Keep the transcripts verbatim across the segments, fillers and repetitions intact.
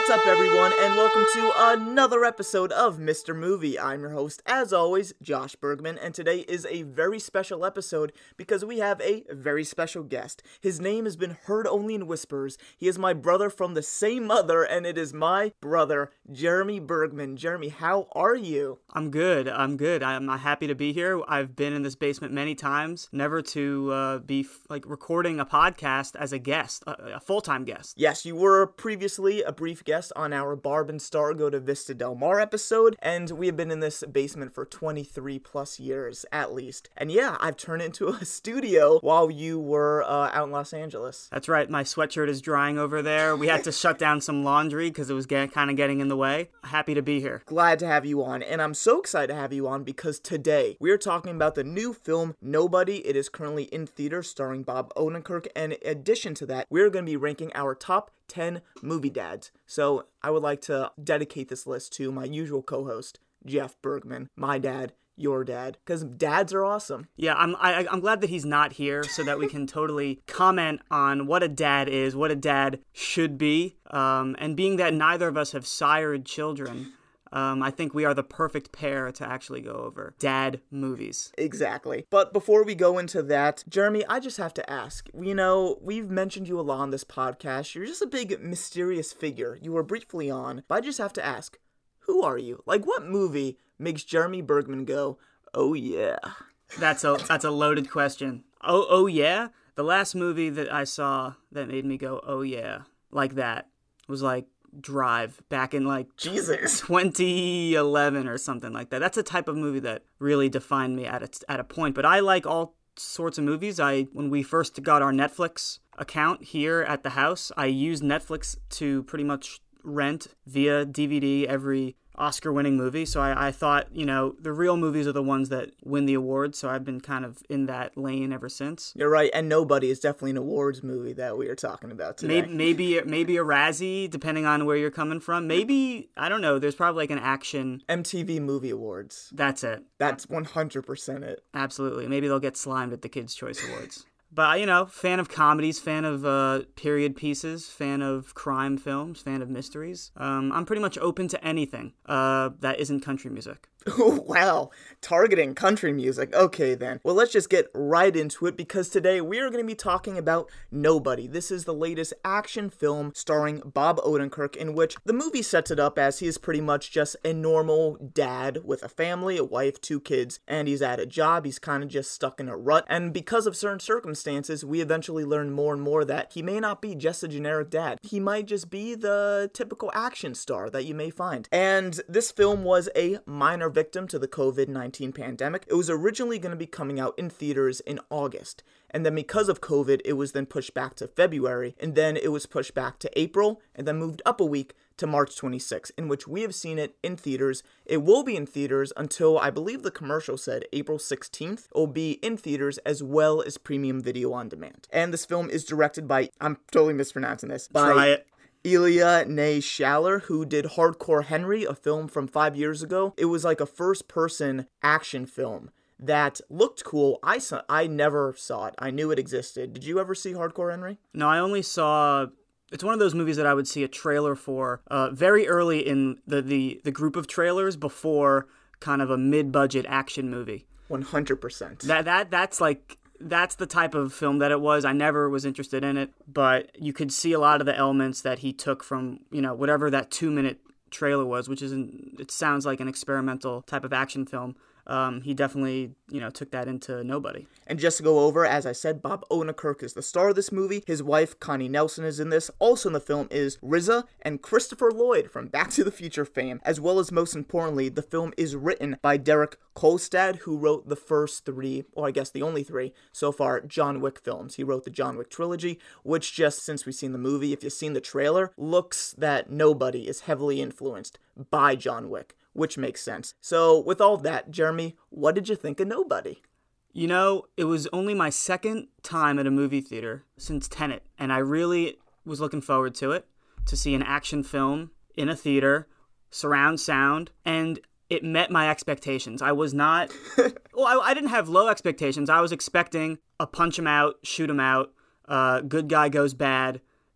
What's up, everyone, and welcome to another episode of Mister Movie. I'm your host, as always, Josh Bergman, and today is a very special episode because we have a very special guest. His name has been heard only in whispers. He is my brother from the same mother, and it is my brother, Jeremy Bergman. Jeremy, how are you? I'm good. I'm good. I'm happy to be here. I've been in this basement many times, never to uh, be f- like recording a podcast as a guest, a, a full-time guest. Yes, you were previously a brief guest on our Barb and Star Go to Vista Del Mar episode, and we have been in this basement for twenty-three plus years, at least. And yeah, I've turned it into a studio while you were uh, out in Los Angeles. That's right. My sweatshirt is drying over there. We had to shut down some laundry because it was get, kind of getting in the way. Happy to be here. Glad to have you on, and I'm so excited to have you on because today we are talking about the new film Nobody. It is currently in theaters, starring Bob Odenkirk, and in addition to that, we're going to be ranking our top ten movie dads. So I would like to dedicate this list to my usual co-host, Jeff Bergman, my dad, your dad, because dads are awesome. Yeah, I'm I, I'm glad that he's not here so that we can totally comment on what a dad is, what a dad should be, um, and being that neither of us have sired children, Um, I think we are the perfect pair to actually go over dad movies. Exactly. But before we go into that, Jeremy, I just have to ask, you know, we've mentioned you a lot on this podcast. You're just a big mysterious figure. You were briefly on, but I just have to ask, who are you? Like, what movie makes Jeremy Bergman go, oh yeah? That's a that's a loaded question. Oh, oh yeah? The last movie that I saw that made me go, oh yeah, like that, was like Drive, back in like Jesus twenty eleven or something like that. That's a type of movie that really defined me at a, at a point. But I like all sorts of movies. I when we first got our Netflix account here at the house, I used Netflix to pretty much rent via D V D every Oscar-winning movie. So I, I thought, you know, the real movies are the ones that win the awards. So I've been kind of in that lane ever since. You're right, and Nobody is definitely an awards movie that we are talking about today. Maybe maybe, maybe a Razzie, depending on where you're coming from. Maybe, I don't know, there's probably like an action... M T V Movie Awards. That's it. That's one hundred percent it. Absolutely. Maybe they'll get slimed at the Kids' Choice Awards. But, you know, fan of comedies, fan of uh, period pieces, fan of crime films, fan of mysteries. Um, I'm pretty much open to anything uh, that isn't country music. Wow, targeting country music. Okay then. Well, let's just get right into it because today we are going to be talking about Nobody. This is the latest action film starring Bob Odenkirk, in which the movie sets it up as he is pretty much just a normal dad with a family, a wife, two kids, and he's at a job. He's kind of just stuck in a rut, and because of certain circumstances, we eventually learn more and more that he may not be just a generic dad. He might just be the typical action star that you may find. And this film was a minor victim to the covid nineteen pandemic. It was originally going to be coming out in theaters in August, and then because of COVID, it was then pushed back to February, and then it was pushed back to April, and then moved up a week to March twenty-sixth, in which we have seen it in theaters. It will be in theaters until, I believe the commercial said, April sixteenth. It will be in theaters as well as premium video on demand. And this film is directed by, I'm totally mispronouncing this, by... Try it. Elia Nay Schaller, who did Hardcore Henry, a film from five years ago. It was like a first-person action film that looked cool. I saw, I never saw it. I knew it existed. Did you ever see Hardcore Henry? No, I only saw... It's one of those movies that I would see a trailer for uh, very early in the, the, the group of trailers before kind of a mid-budget action movie. one hundred percent. That that That's like... That's the type of film that it was. I never was interested in it, but you could see a lot of the elements that he took from, you know, whatever that two-minute trailer was, which is, an, it sounds like an experimental type of action film. Um, he definitely, you know, took that into Nobody. And just to go over, as I said, Bob Odenkirk is the star of this movie. His wife, Connie Nelson, is in this. Also in the film is R Z A and Christopher Lloyd from Back to the Future fame, as well as, most importantly, the film is written by Derek Kolstad, who wrote the first three, or I guess the only three, so far, John Wick films. He wrote the John Wick trilogy, which just since we've seen the movie, if you've seen the trailer, looks that Nobody is heavily influenced by John Wick, which makes sense. So with all that, Jeremy, what did you think of Nobody? You know, it was only my second time at a movie theater since Tenet, and I really was looking forward to it, to see an action film in a theater, surround sound, and it met my expectations. I was not, well, I, I didn't have low expectations. I was expecting a punch him out, shoot him out, uh, good guy goes bad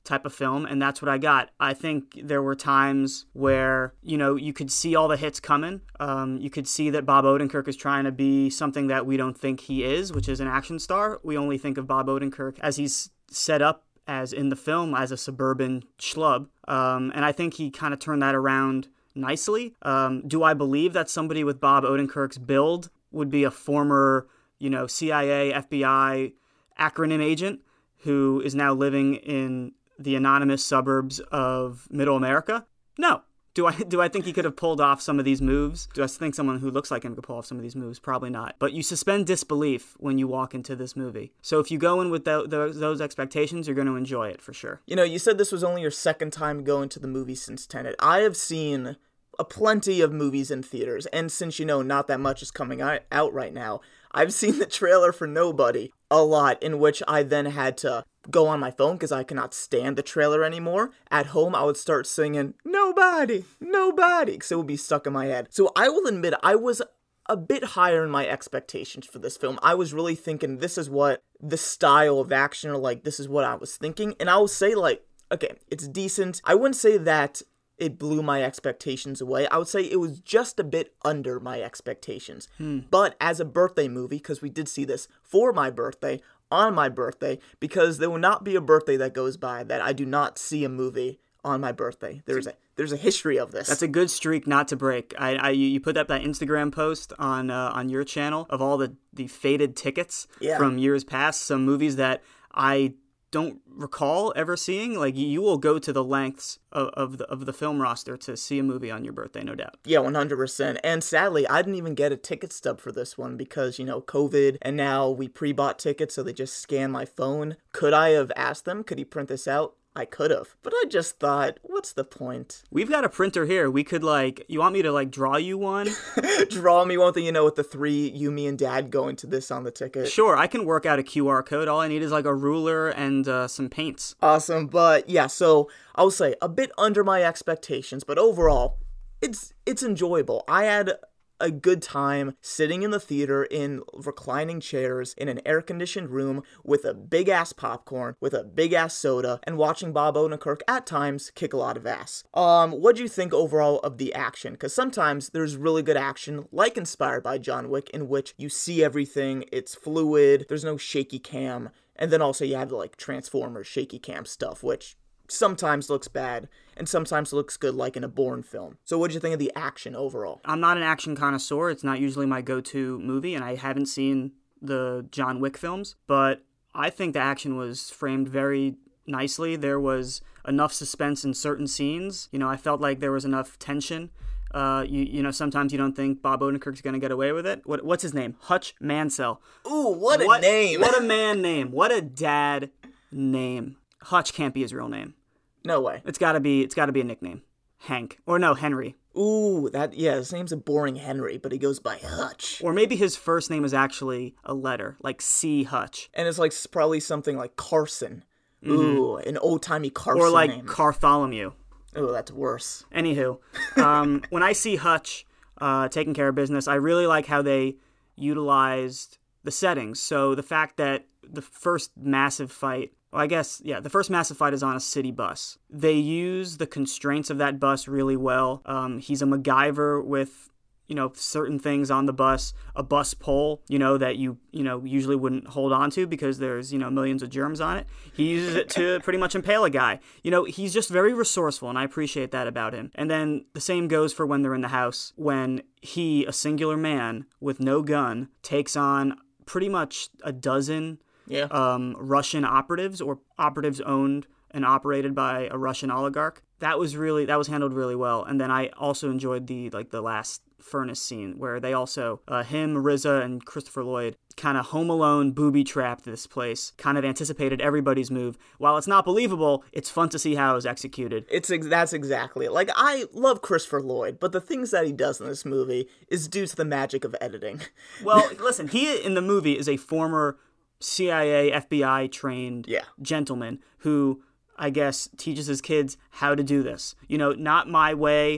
type of film, and that's what I got. I think there were times where, you know, you could see all the hits coming. Um, you could see that Bob Odenkirk is trying to be something that we don't think he is, which is an action star. We only think of Bob Odenkirk as he's set up as in the film as a suburban schlub. Um, and I think he kind of turned that around nicely. Um, do I believe that somebody with Bob Odenkirk's build would be a former, you know, C I A, F B I acronym agent who is now living in the anonymous suburbs of Middle America? No. Do I do I think he could have pulled off some of these moves? Do I think someone who looks like him could pull off some of these moves? Probably not. But you suspend disbelief when you walk into this movie. So if you go in with the, the, those expectations, you're going to enjoy it for sure. You know, you said this was only your second time going to the movie since Tenet. I have seen a plenty of movies in theaters, and since, you know, not that much is coming out right now, I've seen the trailer for Nobody a lot, in which I then had to go on my phone because I cannot stand the trailer anymore. At home, I would start singing, "Nobody, nobody," because it would be stuck in my head. So I will admit, I was a bit higher in my expectations for this film. I was really thinking this is what the style of action, or like, this is what I was thinking. And I will say, like, okay, it's decent. I wouldn't say that it blew my expectations away. I would say it was just a bit under my expectations. Hmm. But as a birthday movie, because we did see this for my birthday, on my birthday, because there will not be a birthday that goes by that I do not see a movie on my birthday. There's a there's a history of this. That's a good streak not to break. I, I you put up that Instagram post on uh, on your channel of all the, the faded tickets yeah. from years past, some movies that I don't recall ever seeing. Like, you will go to the lengths of, of the of the film roster to see a movie on your birthday, no doubt. Yeah, one hundred percent. And sadly, I didn't even get a ticket stub for this one because, you know, COVID, and now we pre-bought tickets, so they just scan my phone. Could I have asked them, could he print this out? I could have. But I just thought, what's the point? We've got a printer here. We could, like, you want me to, like, draw you one? Draw me one thing, you know, with the three, you, me, and Dad going to this on the ticket. Sure, I can work out a Q R code. All I need is, like, a ruler and uh, some paints. Awesome. But, yeah, so I will say, a bit under my expectations, but overall, it's it's enjoyable. I had a good time sitting in the theater in reclining chairs in an air-conditioned room with a big-ass popcorn, with a big-ass soda, and watching Bob Odenkirk at times kick a lot of ass. Um, what do you think overall of the action? Because sometimes there's really good action, like Inspired by John Wick, in which you see everything, it's fluid, there's no shaky cam, and then also you have the, like, Transformers shaky cam stuff, which sometimes looks bad, and sometimes looks good, like in a Bourne film. So what did you think of the action overall? I'm not an action connoisseur. It's not usually my go-to movie, and I haven't seen the John Wick films, but I think the action was framed very nicely. There was enough suspense in certain scenes. You know, I felt like there was enough tension. Uh, you you know, sometimes you don't think Bob Odenkirk's going to get away with it. What What's his name? Hutch Mansell. Ooh, what a what, name. What a man name. What a dad name. Hutch can't be his real name. No way. It's gotta be. It's gotta be a nickname. Hank, or no, Henry. Ooh, that yeah. His name's a boring Henry, but he goes by Hutch. Or maybe his first name is actually a letter, like C. Hutch. And it's like probably something like Carson. Mm-hmm. Ooh, an old timey Carson. Or like name. Cartholomew. Oh, that's worse. Anywho, um, when I see Hutch uh, taking care of business, I really like how they utilized the settings. So the fact that the first massive fight. Well, I guess, yeah, the first massive fight is on a city bus. They use the constraints of that bus really well. Um, he's a MacGyver with, you know, certain things on the bus, a bus pole, you know, that you, you know, usually wouldn't hold on to because there's, you know, millions of germs on it. He uses it to pretty much impale a guy. You know, he's just very resourceful, and I appreciate that about him. And then the same goes for when they're in the house, when he, a singular man with no gun, takes on pretty much a dozen Yeah. Um, Russian operatives or operatives owned and operated by a Russian oligarch. That was really that was handled really well. And then I also enjoyed the like the last furnace scene where they also uh, him, R Z A, and Christopher Lloyd kind of Home Alone booby trapped this place. Kind of anticipated everybody's move. While it's not believable, it's fun to see how it was executed. It's that's exactly it. Like, I love Christopher Lloyd, but the things that he does in this movie is due to the magic of editing. Well, listen, he in the movie is a former C I A, F B I trained yeah. gentleman who, I guess, teaches his kids how to do this. You know, not my way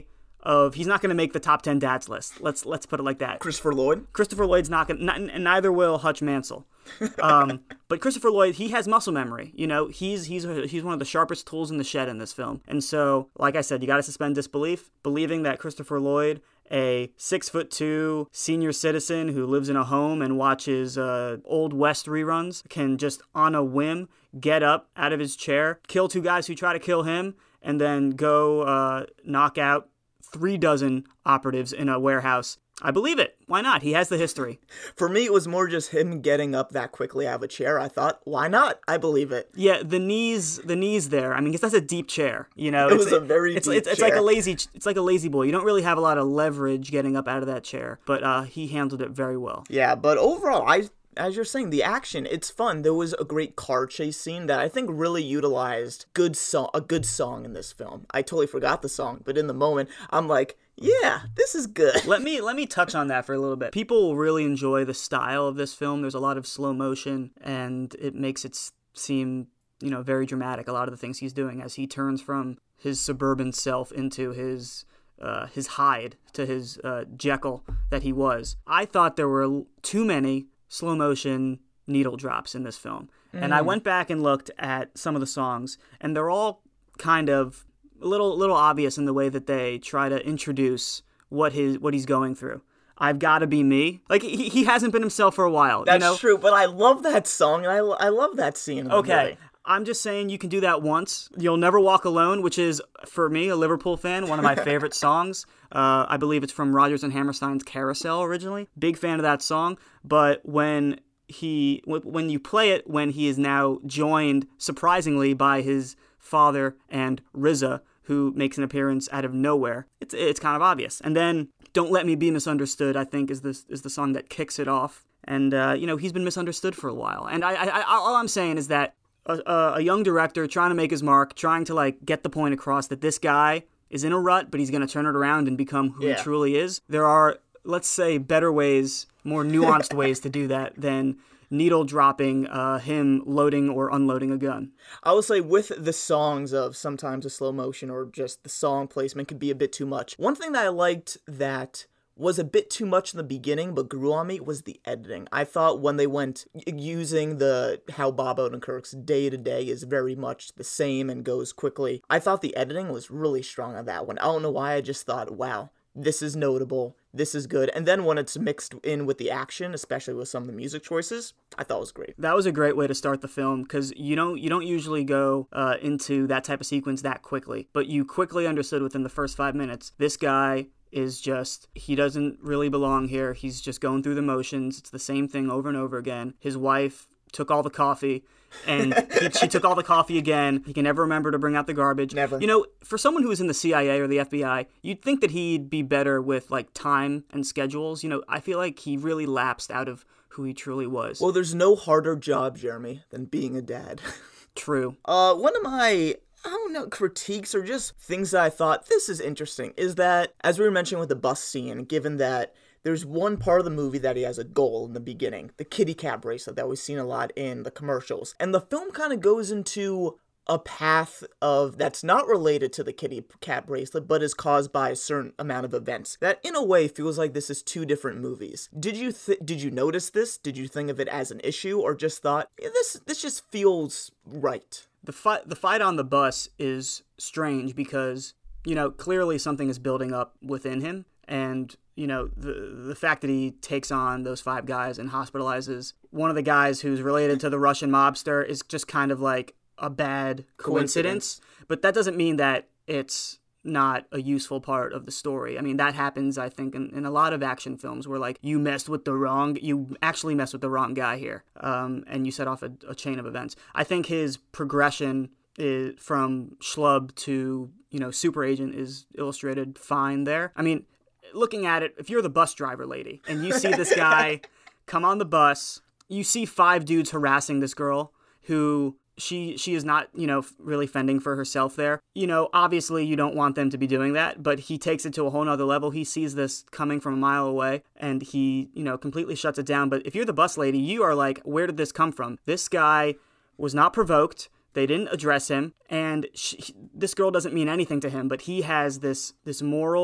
of he's not going to make the top ten dads list. Let's let's put it like that. Christopher Lloyd? Christopher Lloyd's not going to, and neither will Hutch Mansell. um, but Christopher Lloyd, he has muscle memory. You know, he's he's he's one of the sharpest tools in the shed in this film. And so, like I said, you got to suspend disbelief, believing that Christopher Lloyd, a six foot two senior citizen who lives in a home and watches uh, Old West reruns, can just on a whim get up out of his chair, kill two guys who try to kill him, and then go uh, knock out three dozen operatives in a warehouse. I believe it. Why not? He has the history. For me, it was more just him getting up that quickly out of a chair. I thought, why not? I believe it. Yeah, the knees, the knees there. I mean, because that's a deep chair. You know, it it's, was a very it's, deep it's, it's chair. like a lazy, it's like a lazy boy. You don't really have a lot of leverage getting up out of that chair, but uh, he handled it very well. Yeah, but overall, I. As you're saying, the action, it's fun. There was a great car chase scene that I think really utilized good song, a good song in this film. I totally forgot the song, but in the moment, I'm like, yeah, this is good. Let me let me touch on that for a little bit. People will really enjoy the style of this film. There's a lot of slow motion, and it makes it seem, you know, very dramatic. A lot of the things he's doing as he turns from his suburban self into his uh, his Hyde, to his uh, Jekyll that he was. I thought there were too many slow motion needle drops in this film. Mm. And I went back and looked at some of the songs, and they're all kind of a little little obvious in the way that they try to introduce what his what he's going through. I've Gotta Be Me. Like, he, he hasn't been himself for a while. That's you know? true, but I love that song, and I, I love that scene in the Okay. movie. I'm just saying you can do that once. You'll Never Walk Alone, which is, for me, a Liverpool fan, one of my favorite songs. Uh, I believe it's from Rodgers and Hammerstein's Carousel originally. Big fan of that song. But when he, when you play it, when he is now joined, surprisingly, by his father and R Z A, who makes an appearance out of nowhere, it's it's kind of obvious. And then Don't Let Me Be Misunderstood, I think, is the, is the song that kicks it off. And, uh, you know, he's been misunderstood for a while. And I, I, I all I'm saying is that A, a young director trying to make his mark, trying to like get the point across that this guy is in a rut, but he's going to turn it around and become who yeah. he truly is. There are, let's say, better ways, more nuanced ways to do that than needle dropping uh, him loading or unloading a gun. I will say with the songs of sometimes the slow motion or just the song placement could be a bit too much. One thing that I liked that was a bit too much in the beginning, but grew on me, was the editing. I thought when they went using the how Bob Odenkirk's day-to-day is very much the same and goes quickly, I thought the editing was really strong on that one. I don't know why, I just thought, wow, this is notable, this is good. And then when it's mixed in with the action, especially with some of the music choices, I thought it was great. That was a great way to start the film, because you don't you don't usually go uh, into that type of sequence that quickly, but you quickly understood within the first five minutes, this guy is just, he doesn't really belong here. He's just going through the motions. It's the same thing over and over again. His wife took all the coffee, and he, she took all the coffee again. He can never remember to bring out the garbage. Never. You know, for someone who was in the C I A or the F B I, you'd think that he'd be better with, like, time and schedules. You know, I feel like he really lapsed out of who he truly was. Well, there's no harder job, Jeremy, than being a dad. True. Uh, one of my... I don't know, critiques or just things that I thought, this is interesting, is that, as we were mentioning with the bus scene, given that there's one part of the movie that he has a goal in the beginning, the kitty cat bracelet that we've seen a lot in the commercials, and the film kind of goes into a path of that's not related to the kitty cat bracelet, but is caused by a certain amount of events that in a way feels like this is two different movies. Did you th- did you notice this? Did you think of it as an issue, or just thought, yeah, this this just feels right? The fight, the fight on the bus is strange because, you know, clearly something is building up within him. And, you know, the the fact that he takes on those five guys and hospitalizes one of the guys who's related to the Russian mobster is just kind of like a bad coincidence. coincidence. But that doesn't mean that it's not a useful part of the story. I mean, that happens, I think, in, in a lot of action films where, like, you messed with the wrong, you actually messed with the wrong guy here, um, and you set off a, a chain of events. I think his progression is, from schlub to, you know, super agent is illustrated fine there. I mean, looking at it, if you're the bus driver lady, and you see this guy come on the bus, you see five dudes harassing this girl who... She she is not, you know, really fending for herself there. You know, obviously you don't want them to be doing that, but he takes it to a whole nother level. He sees this coming from a mile away, and he, you know, completely shuts it down. But if you're the bus lady, you are like, where did this come from? This guy was not provoked. They didn't address him, and she, this girl doesn't mean anything to him, but he has this this moral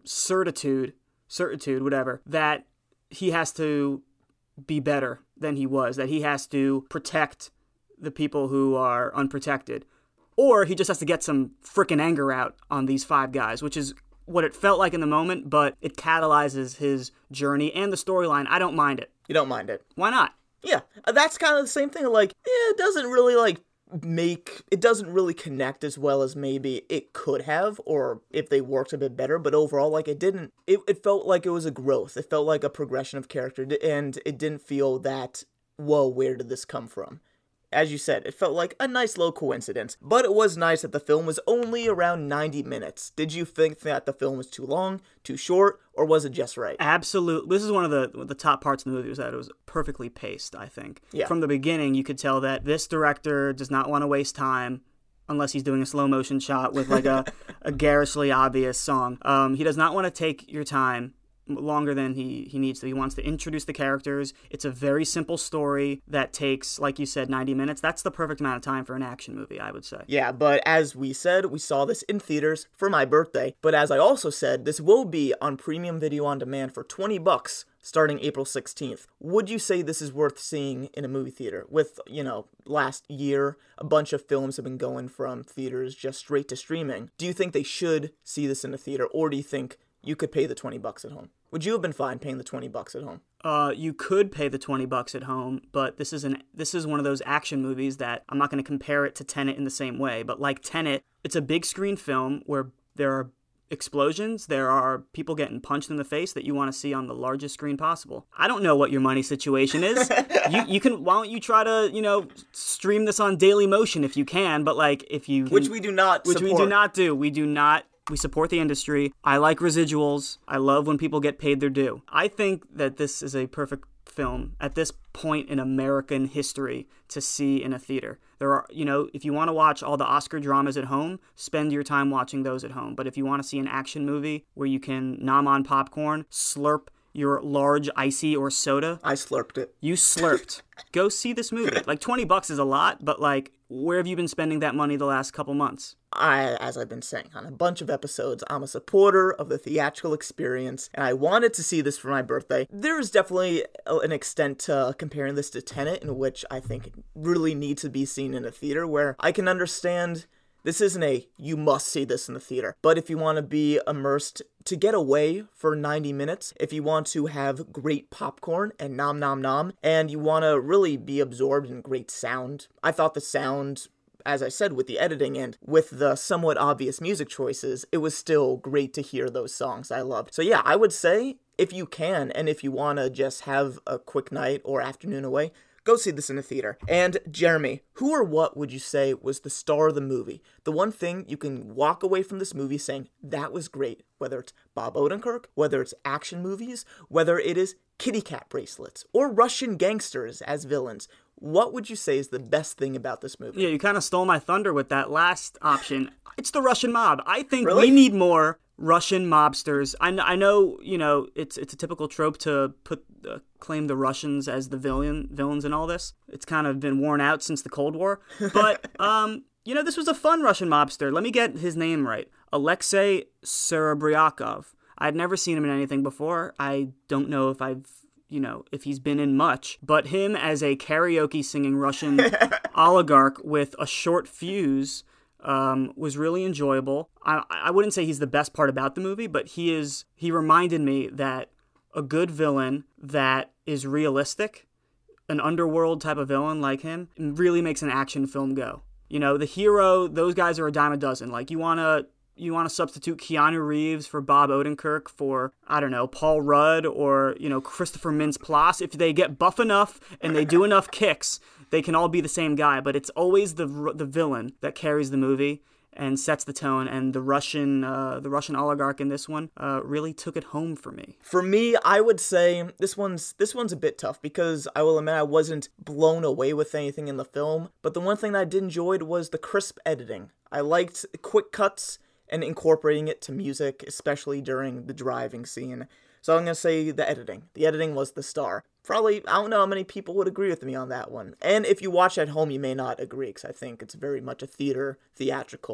certitude, certitude, whatever, that he has to be better than he was, that he has to protect the people who are unprotected. Or he just has to get some frickin' anger out on these five guys, which is what it felt like in the moment, but it catalyzes his journey and the storyline. I don't mind it. You don't mind it? Why not? Yeah, that's kind of the same thing. Like, yeah, it doesn't really, like, make, it doesn't really connect as well as maybe it could have, or if they worked a bit better, but overall, like, it didn't, it, it felt like it was a growth. It felt like a progression of character, and it didn't feel that, whoa, where did this come from? As you said, it felt like a nice little coincidence, but it was nice that the film was only around ninety minutes. Did you think that the film was too long, too short, or was it just right? Absolutely. This is one of the the top parts of the movie, was that it was perfectly paced, I think. Yeah. From the beginning, you could tell that this director does not want to waste time unless he's doing a slow motion shot with like a, a garishly obvious song. Um, he does not want to take your time longer than he, he needs to. He wants to introduce the characters. It's a very simple story that takes, like you said, ninety minutes. That's the perfect amount of time for an action movie, I would say. Yeah, but as we said, we saw this in theaters for my birthday. But as I also said, this will be on premium video on demand for twenty bucks starting April sixteenth. Would you say this is worth seeing in a movie theater? With, you know, last year, a bunch of films have been going from theaters just straight to streaming. Do you think they should see this in a theater, or do you think you could pay the twenty bucks at home? Would you have been fine paying the twenty bucks at home? Uh, you could pay the twenty bucks at home, but this is an this is one of those action movies that I'm not going to compare it to Tenet in the same way, but like Tenet, it's a big screen film where there are explosions, there are people getting punched in the face that you want to see on the largest screen possible. I don't know what your money situation is. you you can why don't you try to, you know, stream this on Daily Motion if you can, but like if you Which we do not Which support. we do not do. We do not We support the industry. I like residuals. I love when people get paid their due. I think that this is a perfect film at this point in American history to see in a theater. There are, you know, if you want to watch all the Oscar dramas at home, spend your time watching those at home. But if you want to see an action movie where you can nom on popcorn, slurp your large icy or soda. I slurped it. You slurped. Go see this movie. Like twenty bucks is a lot, but like, where have you been spending that money the last couple months? I, as I've been saying on a bunch of episodes, I'm a supporter of the theatrical experience, and I wanted to see this for my birthday. There is definitely an extent to comparing this to Tenet, in which I think it really needs to be seen in a theater, where I can understand this isn't a, you must see this in the theater, but if you want to be immersed, to get away for ninety minutes, if you want to have great popcorn and nom nom nom, and you want to really be absorbed in great sound, I thought the sound, as I said, with the editing and with the somewhat obvious music choices, it was still great to hear those songs I loved. So yeah, I would say, if you can, and if you want to just have a quick night or afternoon away, go see this in a theater. And Jeremy, who or what would you say was the star of the movie? The one thing you can walk away from this movie saying, that was great. Whether it's Bob Odenkirk, whether it's action movies, whether it is kitty cat bracelets, or Russian gangsters as villains. What would you say is the best thing about this movie? Yeah, you kind of stole my thunder with that last option. It's the Russian mob. I think Really? we need more Russian mobsters. I, kn- I know, you know, it's it's a typical trope to put uh, claim the Russians as the villain villains in all this. It's kind of been worn out since the Cold War. But, um, you know, this was a fun Russian mobster. Let me get his name right. Alexei Serebryakov. I'd never seen him in anything before. I don't know if I've, you know, if he's been in much. But him as a karaoke singing Russian oligarch with a short fuse Um, was really enjoyable. I, I wouldn't say he's the best part about the movie, but he is. He reminded me that a good villain that is realistic, an underworld type of villain like him, really makes an action film go. You know, the hero, those guys are a dime a dozen. Like, you want to you want to substitute Keanu Reeves for Bob Odenkirk for, I don't know, Paul Rudd or, you know, Christopher Mintz-Plasse. If they get buff enough and they do enough kicks, they can all be the same guy, but it's always the the villain that carries the movie and sets the tone. And the Russian uh, the Russian oligarch in this one uh, really took it home for me. For me, I would say this one's this one's a bit tough because I will admit I wasn't blown away with anything in the film. But the one thing that I did enjoy was the crisp editing. I liked quick cuts and incorporating it to music, especially during the driving scene. So I'm going to say the editing. The editing was the star. Probably, I don't know how many people would agree with me on that one. And if you watch at home, you may not agree, because I think it's very much a theater, theatrical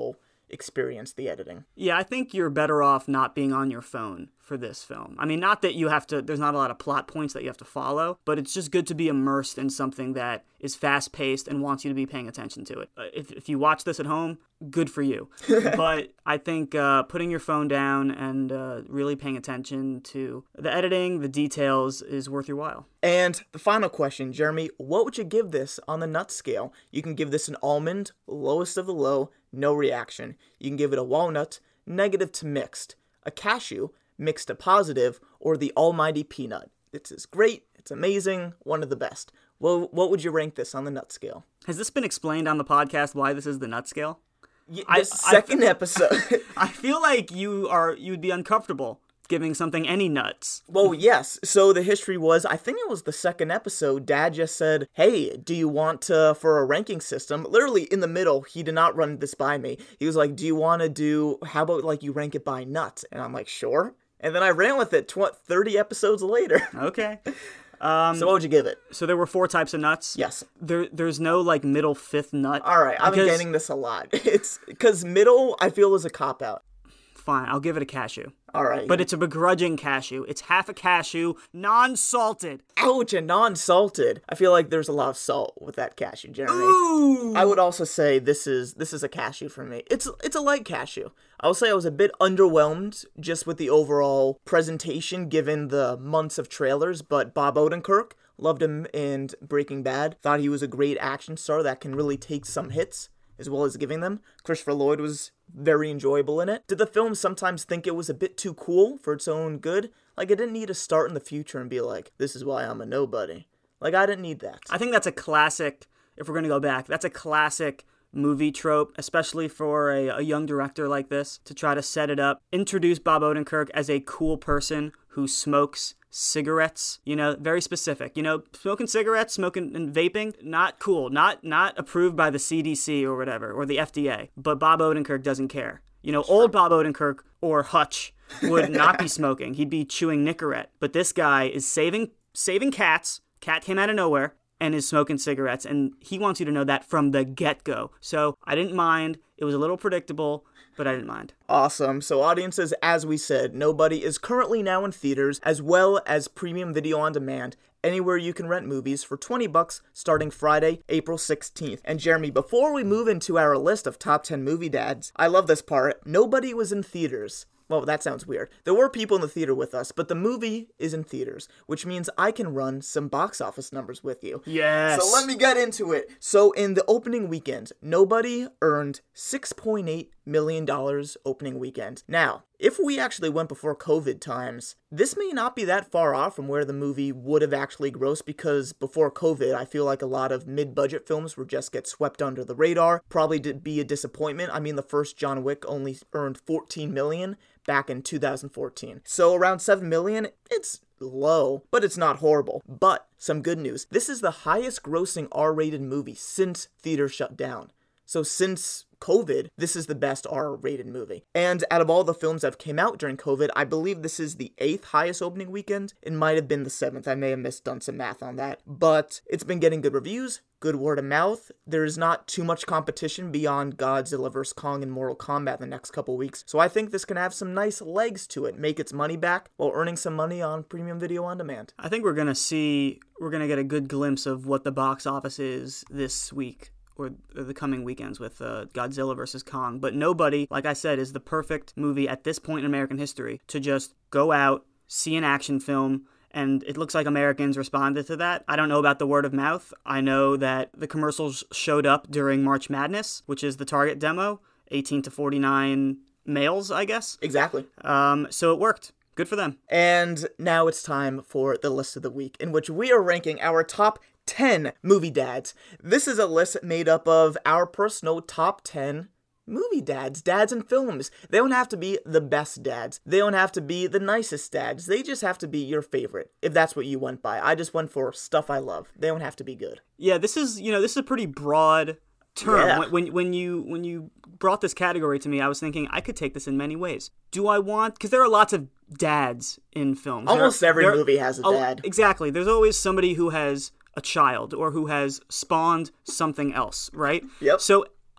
experience the editing. Yeah, I think you're better off not being on your phone for this film. I mean, not that you have to, there's not a lot of plot points that you have to follow, but it's just good to be immersed in something that is fast-paced and wants you to be paying attention to it. Uh, if, if you watch this at home, good for you. But I think uh, putting your phone down and uh, really paying attention to the editing, the details, is worth your while. And the final question, Jeremy, what would you give this on the nut scale? You can give this an almond, lowest of the low, no reaction. You can give it a walnut, negative to mixed, a cashew, mixed to positive, or the almighty peanut. This is great, it's amazing, one of the best. Well, what would you rank this on the nut scale? Has this been explained on the podcast why this is the nut scale? Yeah, the I, second I, episode. I feel like you are you would be uncomfortable giving something any nuts. Well, yes. So the history was, I think it was the second episode, Dad just said, hey, do you want to, for a ranking system, literally in the middle, he did not run this by me. He was like, do you want to do, how about like you rank it by nuts? And I'm like, sure. And then I ran with it tw- thirty episodes later. Okay. Um, so what would you give it? So there were four types of nuts? Yes. There, There's no, like, middle fifth nut? All right, I've been getting this a lot. It's because middle, I feel, is a cop-out. Fine, I'll give it a cashew. All right. But it's a begrudging cashew. It's half a cashew, non-salted. Ouch, and non-salted. I feel like there's a lot of salt with that cashew, Jeremy. Ooh. I would also say this is this is a cashew for me. It's it's a light cashew. I will say I was a bit underwhelmed just with the overall presentation given the months of trailers, but Bob Odenkirk, loved him in Breaking Bad. Thought he was a great action star that can really take some hits as well as giving them. Christopher Lloyd was very enjoyable in it. Did the film sometimes think it was a bit too cool for its own good? Like, it didn't need to start in the future and be like, this is why I'm a nobody. Like, I didn't need that. I think that's a classic, if we're going to go back, that's a classic movie trope, especially for a, a young director like this, to try to set it up. Introduce Bob Odenkirk as a cool person who smokes cigarettes, you know, very specific. You know, smoking cigarettes, smoking and vaping, not cool, not not approved by the C D C or whatever, or the F D A. But Bob Odenkirk doesn't care. You know, old Bob Odenkirk or Hutch would not be smoking. He'd be chewing Nicorette. But this guy is saving saving cats. Cat came out of nowhere and is smoking cigarettes, and he wants you to know that from the get-go. So I didn't mind. It was a little predictable, but I didn't mind. Awesome. So audiences, as we said, Nobody is currently now in theaters, as well as premium video on demand, anywhere you can rent movies for twenty bucks starting Friday, April sixteenth. And Jeremy, before we move into our list of top ten movie dads, I love this part. Nobody was in theaters. Well, that sounds weird. There were people in the theater with us, but the movie is in theaters, which means I can run some box office numbers with you. Yes. So let me get into it. So in the opening weekend, Nobody earned six point eight million dollars opening weekend. Now, if we actually went before COVID times, this may not be that far off from where the movie would have actually grossed, because before COVID, I feel like a lot of mid-budget films would just get swept under the radar. Probably did be a disappointment. I mean, the first John Wick only earned fourteen million dollars back in two thousand fourteen. So around seven million dollars, it's low, but it's not horrible. But some good news. This is the highest grossing R-rated movie since theaters shut down. So since COVID, this is the best R-rated movie. And out of all the films that came out during COVID, I believe this is the eighth highest opening weekend. It might have been the seventh. I may have misdone some math on that. But it's been getting good reviews, good word of mouth. There's not too much competition beyond Godzilla versus. Kong and Mortal Kombat the next couple weeks. So I think this can have some nice legs to it, make its money back while earning some money on premium video on demand. I think we're going to see, we're going to get a good glimpse of what the box office is this week, or the coming weekends, with uh, Godzilla versus. Kong. But Nobody, like I said, is the perfect movie at this point in American history to just go out, see an action film, and it looks like Americans responded to that. I don't know about the word of mouth. I know that the commercials showed up during March Madness, which is the target demo, eighteen to forty-nine males, I guess. Exactly. Um, so it worked. Good for them. And now it's time for the list of the week, in which we are ranking our top ten movie dads. This is a list made up of our personal top ten movie dads, dads in films. They don't have to be the best dads. They don't have to be the nicest dads. They just have to be your favorite, if that's what you went by. I just went for stuff I love. They don't have to be good. Yeah, this is, you know, this is a pretty broad term. Yeah. When, when when you when you brought this category to me, I was thinking I could take this in many ways. Do I want, because there are lots of dads in films. Almost there, every there, movie has a dad. Exactly. There's always somebody who has a child or who has spawned something else, right? Yep. So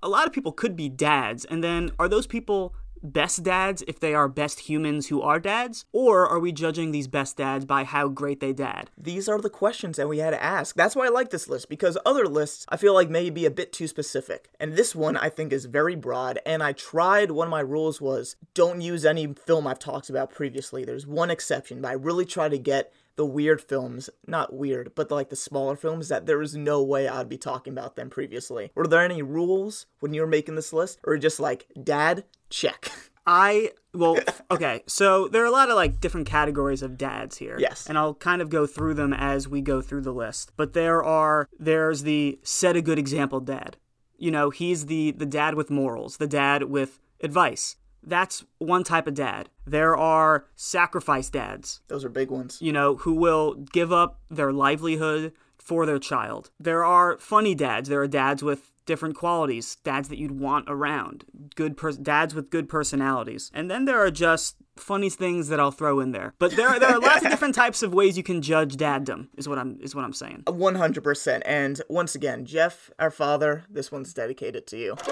a lot of people could be dads, and then are those people best dads if they are best humans who are dads? Or are we judging these best dads by how great they dad? These are the questions that we had to ask. That's why I like this list, because other lists I feel like may be a bit too specific. And this one I think is very broad, and I tried, one of my rules was don't use any film I've talked about previously. There's one exception, but I really try to get the weird films, not weird, but the, like the smaller films that there is no way I'd be talking about them previously. Were there any rules when you were making this list? Or just like, dad, check? I, well, okay, so there are a lot of like different categories of dads here. Yes. And I'll kind of go through them as we go through the list. But there are, there's the set a good example dad. You know, he's the, the dad with morals, the dad with advice. That's one type of dad. There are sacrifice dads. Those are big ones. You know, who will give up their livelihood for their child. There are funny dads. There are dads with different qualities, dads that you'd want around, good pers- dads with good personalities. And then there are just funny things that I'll throw in there. But there, there are lots of different types of ways you can judge daddom, is what I'm is what I'm saying. one hundred percent. And once again, Jeff, our father, this one's dedicated to you.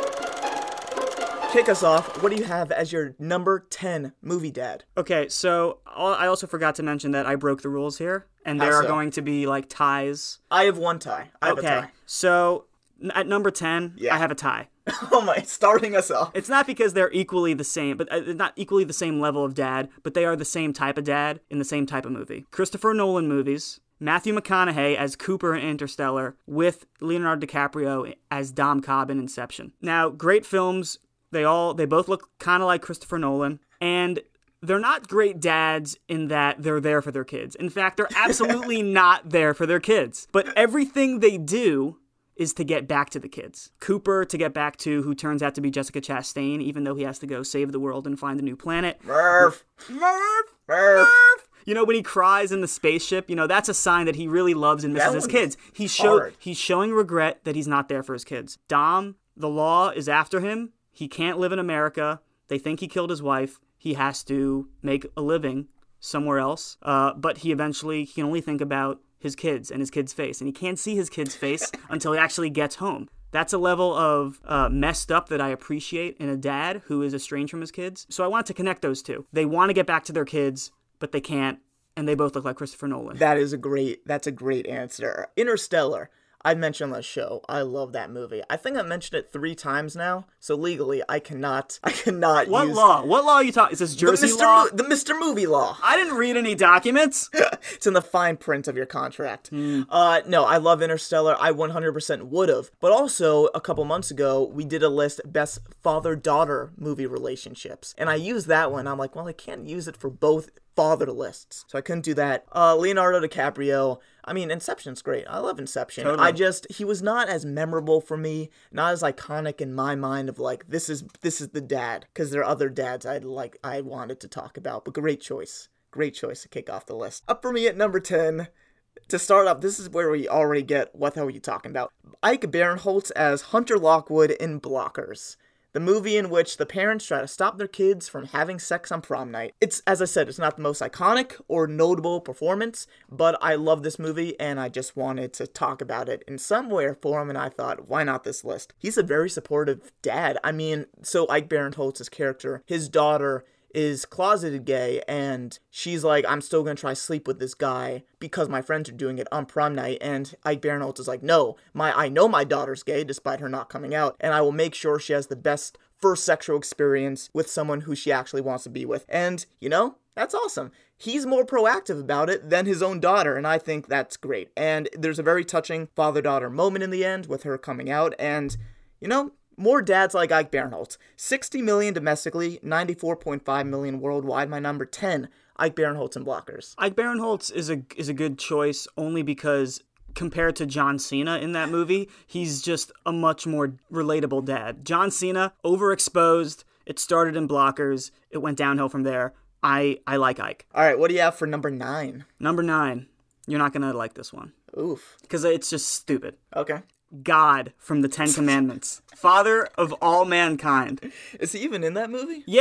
Kick us off. What do you have as your number ten movie dad? Okay, so I also forgot to mention that I broke the rules here, and there How are so? going to be like ties. I have one tie. I have Okay, a tie. so n- at number ten, Yeah. I have a tie. Oh my, starting us off. It's not because they're equally the same, but uh, not equally the same level of dad, but they are the same type of dad in the same type of movie. Christopher Nolan movies. Matthew McConaughey as Cooper in Interstellar with Leonardo DiCaprio as Dom Cobb in Inception. Now, great films. They all, they both look kind of like Christopher Nolan, and they're not great dads in that they're there for their kids. In fact, they're absolutely not there for their kids. But everything they do is to get back to the kids. Cooper to get back to who turns out to be Jessica Chastain, even though he has to go save the world and find a new planet. Murph. Murph! Murph. Murph! You know, when he cries in the spaceship, you know, that's a sign that he really loves and misses That his one's kids. He's, show- hard. he's showing regret that he's not there for his kids. Dom, the law is after him. He can't live in America. They think he killed his wife. He has to make a living somewhere else. Uh, but he eventually can only think about his kids and his kid's face. And he can't see his kid's face until he actually gets home. That's a level of uh, messed up that I appreciate in a dad who is estranged from his kids. So I want to connect those two. They want to get back to their kids, but they can't. And they both look like Christopher Nolan. That is a great, that's a great answer. Interstellar. I've mentioned on the show. I love that movie. I think I mentioned it three times now. So legally, I cannot, I cannot What use... law? What law are you talking? Is this The Jersey Mister law? Mo- the Mister Movie law. I didn't read any documents. It's in the fine print of your contract. Mm. Uh, no, I love Interstellar. I one hundred percent would have. But also, a couple months ago, we did a list best father-daughter movie relationships. And I used that one. I'm like, well, I can't use it for both father lists. So I couldn't do that. Uh, Leonardo DiCaprio. I mean, Inception's great. I love Inception. Totally. I just, he was not as memorable for me, not as iconic in my mind of like, this is this is the dad. Because there are other dads I'd like, I wanted to talk about. But great choice. Great choice to kick off the list. Up for me at number ten. To start off, this is where we already get what the hell are you talking about. Ike Barinholtz as Hunter Lockwood in Blockers. The movie in which the parents try to stop their kids from having sex on prom night. It's, as I said, it's not the most iconic or notable performance, but I love this movie and I just wanted to talk about it in some way or form, and I thought, why not this list? He's a very supportive dad. I mean, so Ike Barinholtz's character, his daughter is closeted gay, and she's like, I'm still gonna try sleep with this guy because my friends are doing it on prom night, and Ike Barinholtz is like, no, my I know my daughter's gay despite her not coming out, and I will make sure she has the best first sexual experience with someone who she actually wants to be with. And, you know, that's awesome. He's more proactive about it than his own daughter, and I think that's great. And there's a very touching father-daughter moment in the end with her coming out, and, you know, more dads like Ike Barinholtz. sixty million domestically, ninety-four point five million worldwide. My number ten, Ike Barinholtz in Blockers. Ike Barinholtz is a is a good choice only because compared to John Cena in that movie, he's just a much more relatable dad. John Cena, overexposed. It started in Blockers. It went downhill from there. I, I like Ike. All right, what do you have for number nine? Number nine. You're not going to like this one. Oof. Because it's just stupid. Okay. God from the Ten Commandments. Father of all mankind. Is he even in that movie? Yeah.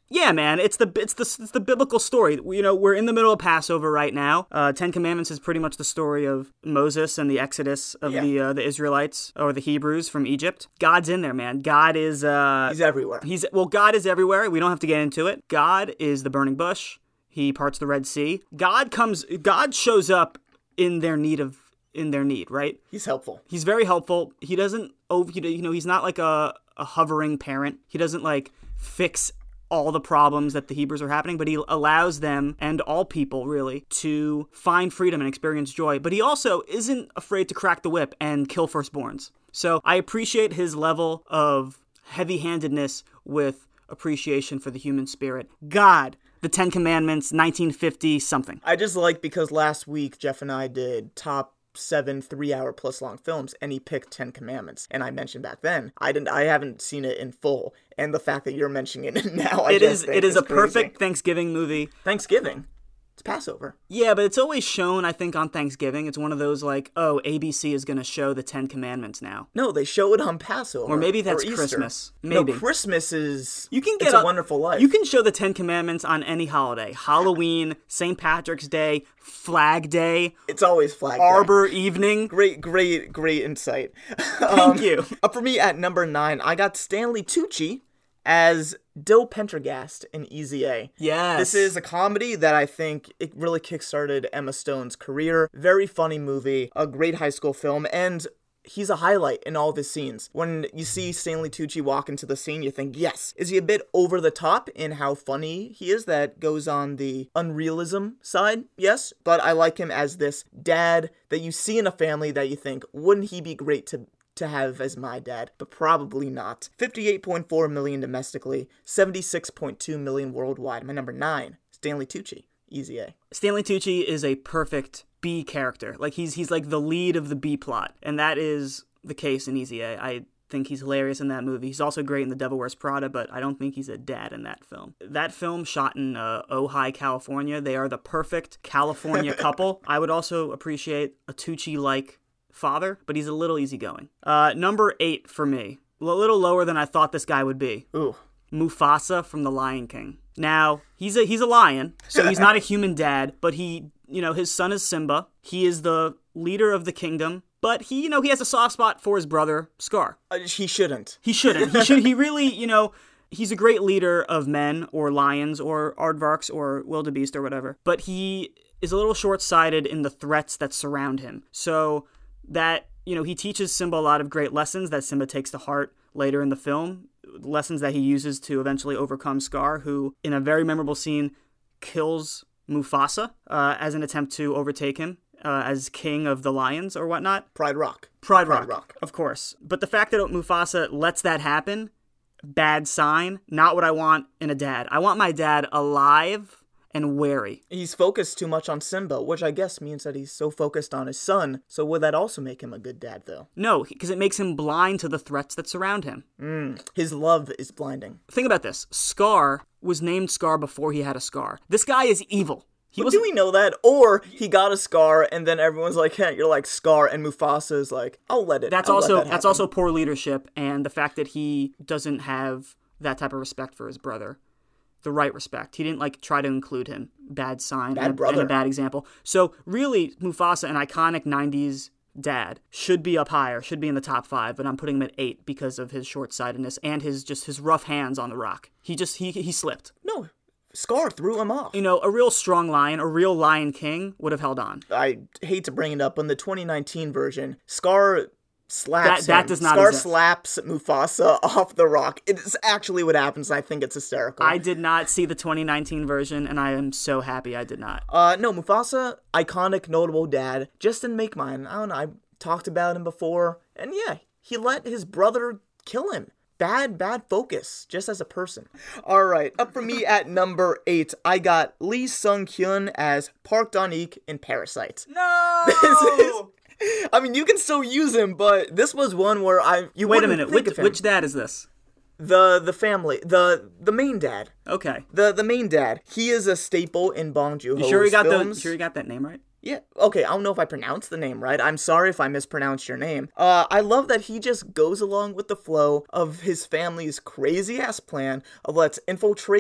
Yeah, man, it's the it's the it's the biblical story. You know, we're in the middle of Passover right now. Uh, Ten Commandments is pretty much the story of Moses and the Exodus of Yeah. the uh, the Israelites or the Hebrews from Egypt. God's in there, man. God is uh, He's everywhere. He's well, God is everywhere. We don't have to get into it. God is the burning bush. He parts the Red Sea. God comes. God shows up in their need of in their need, right? He's helpful. He's very helpful. He doesn't over. You know, he's not like a a hovering parent. He doesn't like fix all the problems that the Hebrews are happening, but he allows them and all people really to find freedom and experience joy. But he also isn't afraid to crack the whip and kill firstborns. So I appreciate his level of heavy-handedness with appreciation for the human spirit. God, the Ten Commandments, nineteen fifty something. I just like because last week Jeff and I did top seven three-hour plus long films, and he picked Ten Commandments. And I mentioned back then I didn't, I haven't seen it in full, and the fact that you're mentioning it now, I It just is. think It is a crazy. perfect Thanksgiving movie. Thanksgiving. It's Passover. Yeah, but it's always shown, I think, on Thanksgiving. It's one of those like, oh, A B C is going to show the Ten Commandments now. No, they show it on Passover. Or maybe that's Easter. Christmas. Maybe. No, Christmas is. You can It's get a Wonderful Life. You can show the Ten Commandments on any holiday. Halloween, Saint Patrick's Day, Flag Day, It's always Flag Day. Arbor Evening. Great, great, great insight. Thank you. Up for me at number nine, I got Stanley Tucci as Dill Pendergast in Easy A. Yes. This is a comedy that I think it really kickstarted Emma Stone's career. Very funny movie, a great high school film, and he's a highlight in all of his scenes. When you see Stanley Tucci walk into the scene, you think, yes. Is he a bit over the top in how funny he is? That goes on the unrealism side, yes. But I like him as this dad that you see in a family that you think, wouldn't he be great to to have as my dad, but probably not. fifty-eight point four million domestically, seventy-six point two million worldwide. My number nine, Stanley Tucci, Easy A. Stanley Tucci is a perfect B character. Like he's he's like the lead of the B plot, and that is the case in Easy A. I think he's hilarious in that movie. He's also great in The Devil Wears Prada, but I don't think he's a dad in that film. That film shot in uh, Ojai, California. They are the perfect California couple. I would also appreciate a Tucci-like father, but he's a little easygoing. Uh, number eight for me. A little lower than I thought this guy would be. Ooh. Mufasa from The Lion King. Now, he's a he's a lion, so he's not a human dad, but he, you know, his son is Simba. He is the leader of the kingdom, but he, you know, he has a soft spot for his brother, Scar. Uh, he shouldn't. He shouldn't. He should. He really, you know, he's a great leader of men or lions or aardvarks or wildebeest or whatever, but he is a little short-sighted in the threats that surround him. So that, you know, he teaches Simba a lot of great lessons that Simba takes to heart later in the film, lessons that he uses to eventually overcome Scar, who, in a very memorable scene, kills Mufasa uh, as an attempt to overtake him uh, as king of the lions or whatnot. Pride Rock. Pride, Rock, Pride Rock. of course. But the fact that Mufasa lets that happen, bad sign, not what I want in a dad. I want my dad alive and wary. He's focused too much on Simba, which I guess means that he's so focused on his son. So would that also make him a good dad, though? No, because it makes him blind to the threats that surround him. Mm, his love is blinding. Think about this. Scar was named Scar before he had a scar. This guy is evil. He Well, do we know that? Or he got a scar, and then everyone's like, "Yeah, you're like Scar," and Mufasa is like, "I'll let it." That's I'll let also that that's happen." also poor leadership, and the fact that he doesn't have that type of respect for his brother. The right respect. He didn't like try to include him. Bad sign. Bad and, a, brother. and a bad example. So really, Mufasa, an iconic nineties dad, should be up higher, should be in the top five, but I'm putting him at eight because of his short-sightedness and his just his rough hands on the rock. He just he he slipped. No, Scar threw him off. You know, a real strong lion, a real Lion King would have held on. I hate to bring it up, but in the twenty nineteen version, Scar slaps That- that him. does not Scar exist. slaps Mufasa off the rock. It is actually what happens, and I think it's hysterical. I did not see the twenty nineteen version, and I am so happy I did not. Uh, no, Mufasa, iconic, notable dad. Just didn't make mine. I don't know. I talked about him before, and yeah, he let his brother kill him. Bad, bad focus, just as a person. All right, up for me at number eight, I got Lee Sung-kyun as Park Dan-ik in Parasite. No! This is, I mean, you can still use him, but this was one where I you Wait a wouldn't minute. think Which, of him. which dad is this? the the family, the the main dad, Okay. the the main dad. He is a staple in Bong Joon-ho's You sure you got films. the? Sure you got that name right? Yeah, okay, I don't know if I pronounced the name right. I'm sorry if I mispronounced your name. Uh, I love that he just goes along with the flow of his family's crazy-ass plan of let's infiltrate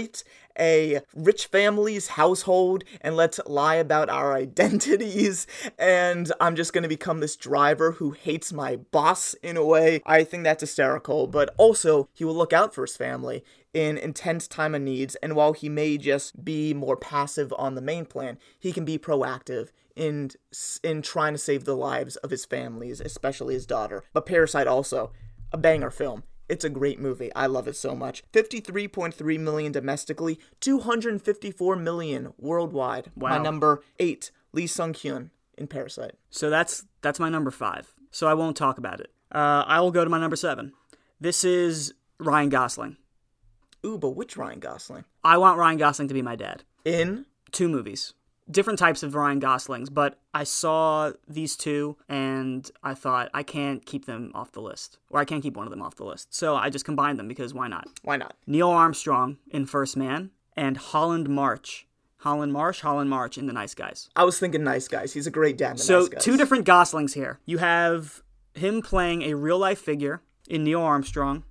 a rich family's household and let's lie about our identities, and I'm just gonna become this driver who hates my boss in a way. I think that's hysterical, but also he will look out for his family in intense time of needs, and while he may just be more passive on the main plan, he can be proactive in in trying to save the lives of his families, especially his daughter. But Parasite also, a banger film. It's a great movie. I love it so much. fifty-three point three million domestically, two hundred fifty-four million worldwide. Wow. My number eight, Lee Sung-kyun in Parasite. So that's that's my number five. So I won't talk about it. Uh, I will go to my number seven. This is Ryan Gosling. Ooh, but which Ryan Gosling? I want Ryan Gosling to be my dad. In? Two movies. Different types of Ryan Goslings, but I saw these two and I thought I can't keep them off the list. Or I can't keep one of them off the list. So I just combined them because why not? Why not? Neil Armstrong in First Man and Holland March. Holland March? Holland March in The Nice Guys. I was thinking Nice Guys. He's a great dad in The So Nice Guys. two different Goslings here. You have him playing a real-life figure in Neil Armstrong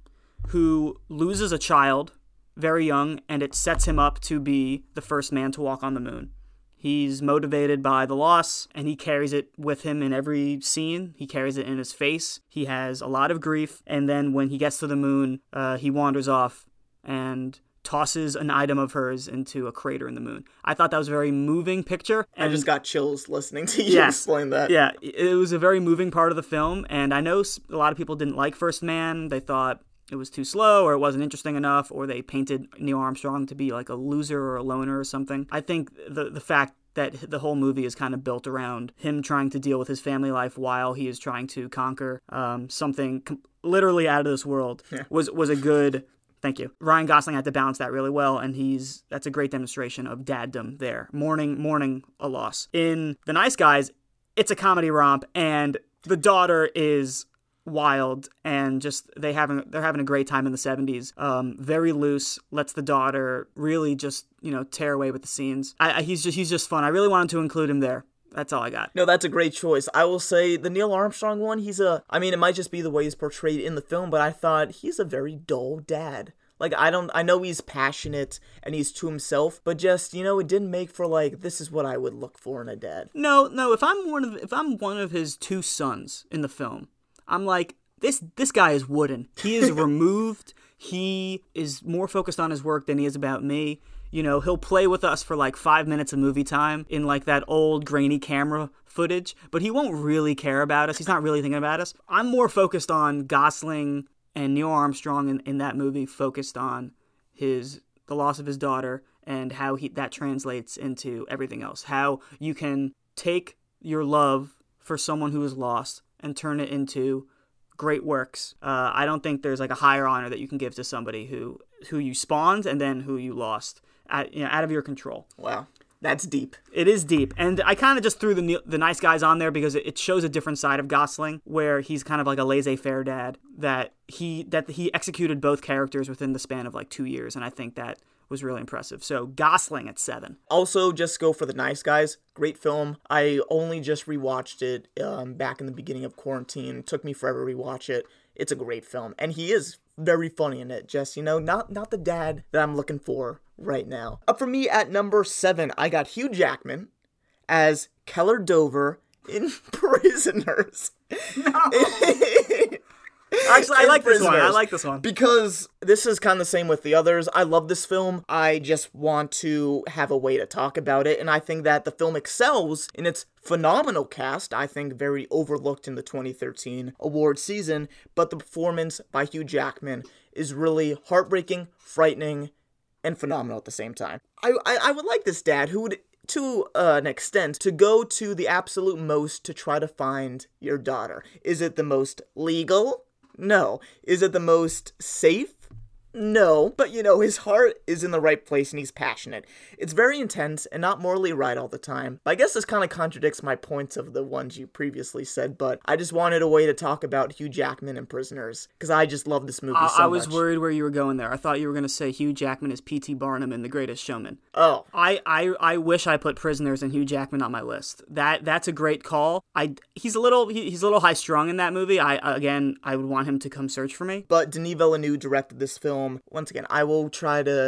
who loses a child very young, and it sets him up to be the first man to walk on the moon. He's motivated by the loss, and he carries it with him in every scene. He carries it in his face. He has a lot of grief, and then when he gets to the moon, uh, he wanders off and tosses an item of hers into a crater in the moon. I thought that was a very moving picture. I just got chills listening to you Yes. explain that. Yeah, it was a very moving part of the film, and I know a lot of people didn't like First Man. They thought it was too slow, or it wasn't interesting enough, or they painted Neil Armstrong to be like a loser or a loner or something. I think the the fact that the whole movie is kind of built around him trying to deal with his family life while he is trying to conquer um, something com- literally out of this world Yeah. was was a good. Thank you. Ryan Gosling had to balance that really well, and he's that's a great demonstration of daddom there. Mourning, mourning a loss. In The Nice Guys, it's a comedy romp, and the daughter is wild, and just they having they're having a great time in the seventies. Um, very loose, lets the daughter really just you know tear away with the scenes. I, I, he's just he's just fun. I really wanted to include him there. That's all I got. No, that's a great choice. I will say the Neil Armstrong one, he's a, I mean, it might just be the way he's portrayed in the film, but I thought he's a very dull dad. Like, I don't, I know he's passionate and he's to himself, but just, you know, it didn't make for like, this is what I would look for in a dad. No, no. If I'm one of if I'm one of his two sons in the film, I'm like, this this guy is wooden. He is removed. He is more focused on his work than he is about me. You know, he'll play with us for like five minutes of movie time in like that old grainy camera footage, but he won't really care about us. He's not really thinking about us. I'm more focused on Gosling and Neil Armstrong in, in that movie, focused on his the loss of his daughter and how he that translates into everything else. How you can take your love for someone who is lost and turn it into great works. Uh, I don't think there's like a higher honor that you can give to somebody who who you spawned and then who you lost, at, you know, out of your control. Wow. That's deep. It is deep, and I kind of just threw the the Nice Guys on there because it shows a different side of Gosling, where he's kind of like a laissez-faire dad. That he that he executed both characters within the span of like two years, and I think that was really impressive. So Gosling at seven. Also, just go for The Nice Guys. Great film. I only just rewatched it um, back in the beginning of quarantine. It took me forever to rewatch it. It's a great film, and he is very funny in it. Just, you know, not not the dad that I'm looking for right now. Up for me at number seven, I got Hugh Jackman as Keller Dover in Prisoners. No. Actually, I like this one. I like this one. Because this is kind of the same with the others. I love this film. I just want to have a way to talk about it. And I think that the film excels in its phenomenal cast. I think very overlooked in the twenty thirteen award season. But the performance by Hugh Jackman is really heartbreaking, frightening, and phenomenal at the same time. I, I, I would like this dad who would, to uh, an extent, to go to the absolute most to try to find your daughter. Is it the most legal? No. Is it the most safe? No. But, you know, his heart is in the right place and he's passionate. It's very intense and not morally right all the time. I guess this kind of contradicts my points of the ones you previously said, but I just wanted a way to talk about Hugh Jackman and Prisoners, because I just love this movie I, so I was much. worried where you were going there. I thought you were going to say Hugh Jackman is P T Barnum in The Greatest Showman. Oh. I, I, I wish I put Prisoners and Hugh Jackman on my list. That That's a great call. I, he's a little he, he's a little high-strung in that movie. I Again, I would want him to come search for me. But Denis Villeneuve directed this film. Once again, I will try to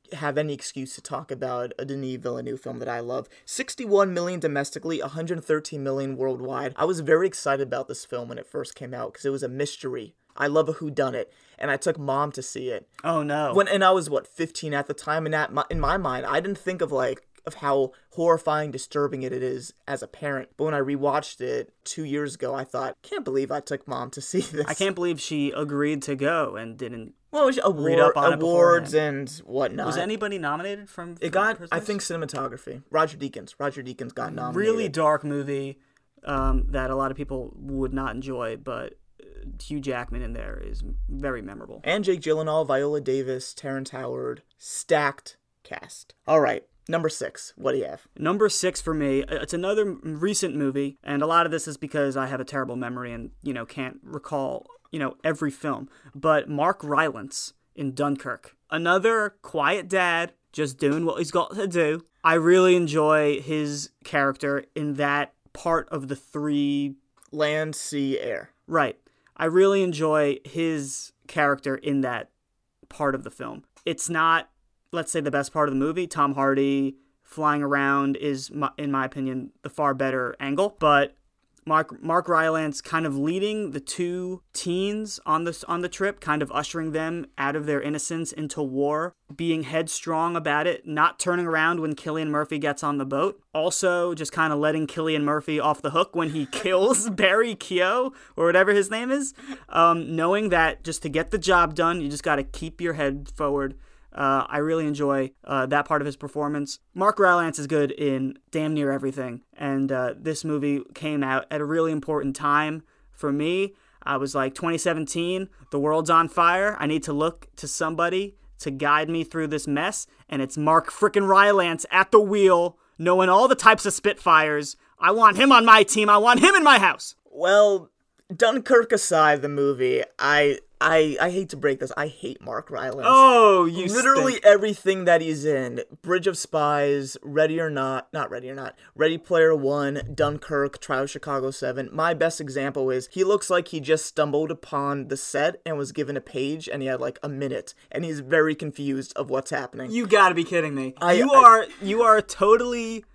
have any excuse to talk about a Denis Villeneuve film that I love. sixty-one million domestically, one hundred thirteen million worldwide. I was very excited about this film when it first came out because it was a mystery. I love a whodunit, and I took Mom to see it. Oh no! When and I was what fifteen at the time, and at my, in my mind, I didn't think of like of how horrifying, disturbing it is as a parent. But when I rewatched it two years ago, I thought, can't believe I took Mom to see this. I can't believe she agreed to go and didn't. Well, it was award, read up on it awards beforehand. and whatnot. Was anybody nominated from? It from got, Prisoners? I think, cinematography. Roger Deakins. Roger Deakins got nominated. Really dark movie um, that a lot of people would not enjoy, but Hugh Jackman in there is very memorable. And Jake Gyllenhaal, Viola Davis, Terrence Howard. Stacked cast. All right. Number six. What do you have? Number six for me, it's another recent movie, and a lot of this is because I have a terrible memory and, you know, can't recall, you know, every film. But Mark Rylance in Dunkirk. Another quiet dad, just doing what he's got to do. I really enjoy his character in that part of the three... Land, sea, air. Right. I really enjoy his character in that part of the film. It's not, let's say, the best part of the movie. Tom Hardy flying around is, in my opinion, the far better angle. But Mark Mark Rylance kind of leading the two teens on the, on the trip, kind of ushering them out of their innocence into war, being headstrong about it, not turning around when Cillian Murphy gets on the boat. Also, just kind of letting Cillian Murphy off the hook when he kills Barry Keogh, or whatever his name is. Um, knowing that just to get the job done, you just got to keep your head forward. Uh, I really enjoy uh, that part of his performance. Mark Rylance is good in damn near everything, and uh, this movie came out at a really important time for me. I was like, twenty seventeen, the world's on fire. I need to look to somebody to guide me through this mess, and it's Mark frickin' Rylance at the wheel, knowing all the types of Spitfires. I want him on my team. I want him in my house. Well, Dunkirk aside, the movie, I... I, I hate to break this. I hate Mark Rylance. Oh, you Literally stink. everything that he's in. Bridge of Spies, Ready or Not, not Ready or Not, Ready Player One, Dunkirk, Trial of Chicago seven. My best example is he looks like he just stumbled upon the set and was given a page and he had like a minute and he's very confused of what's happening. You gotta be kidding me. I, you I, are you are totally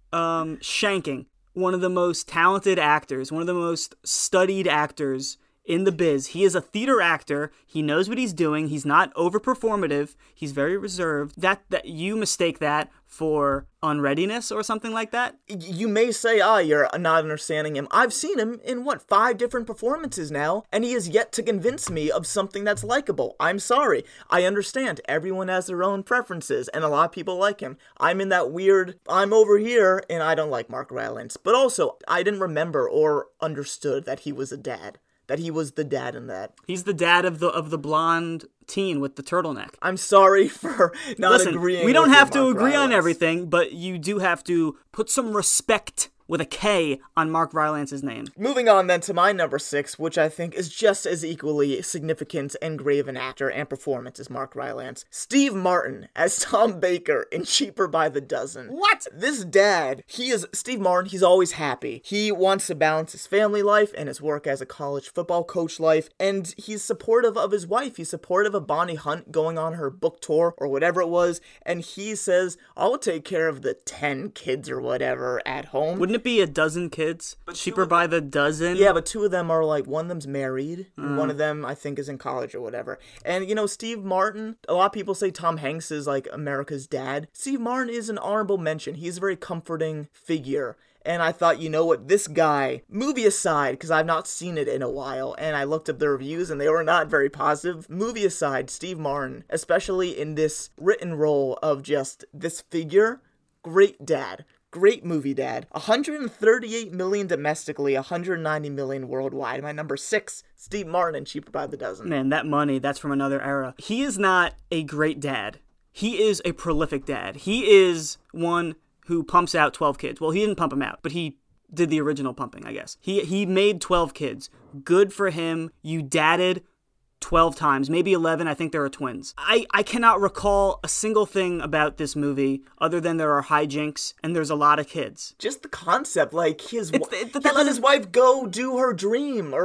um, shanking one of the most talented actors, one of the most studied actors in the biz. He is a theater actor. He knows what he's doing. He's not overperformative. He's very reserved. That that you mistake that for unreadiness or something like that? You may say, ah, you're not understanding him. I've seen him in, what, five different performances now, and he has yet to convince me of something that's likable. I'm sorry. I understand. Everyone has their own preferences, and a lot of people like him. I'm in that weird, I'm over here, and I don't like Mark Rylance. But also, I didn't remember or understood that he was a dad. That he was the dad in that. He's the dad of the of the blonde teen with the turtleneck. I'm sorry for not Listen, agreeing. We don't with have you, to Mark agree on Rylance. everything, but you do have to put some respect with a K on Mark Rylance's name. Moving on then to my number six, which I think is just as equally significant and grave an actor and performance as Mark Rylance. Steve Martin as Tom Baker in Cheaper by the Dozen. What? This dad, he is, Steve Martin, he's always happy. He wants to balance his family life and his work as a college football coach life, and he's supportive of his wife. He's supportive of Bonnie Hunt going on her book tour or whatever it was, and he says, I'll take care of the ten kids or whatever at home. Wouldn't it be a dozen kids? But cheaper by the dozen? Yeah, but two of them are like, one of them's married, and one of them I think is in college or whatever. And you know, Steve Martin, a lot of people say Tom Hanks is like America's dad. Steve Martin is an honorable mention. He's a very comforting figure. And I thought, you know what, this guy, movie aside, because I've not seen it in a while, and I looked up the reviews and they were not very positive. Movie aside, Steve Martin, especially in this written role of just this figure, great dad. Great movie dad. one hundred thirty-eight million domestically, one hundred ninety million worldwide. My number six, Steve Martin in Cheaper by the Dozen. Man, that money, that's from another era. He is not a great dad. He is a prolific dad. He is one who pumps out twelve kids. Well, he didn't pump them out, but he did the original pumping, I guess. He he made twelve kids. Good for him. You dadded twelve times, maybe eleven. I think there are twins. I, I cannot recall a single thing about this movie other than there are hijinks and there's a lot of kids. Just the concept, like his It's- wi- it- that he let doesn't- his wife go do her dream or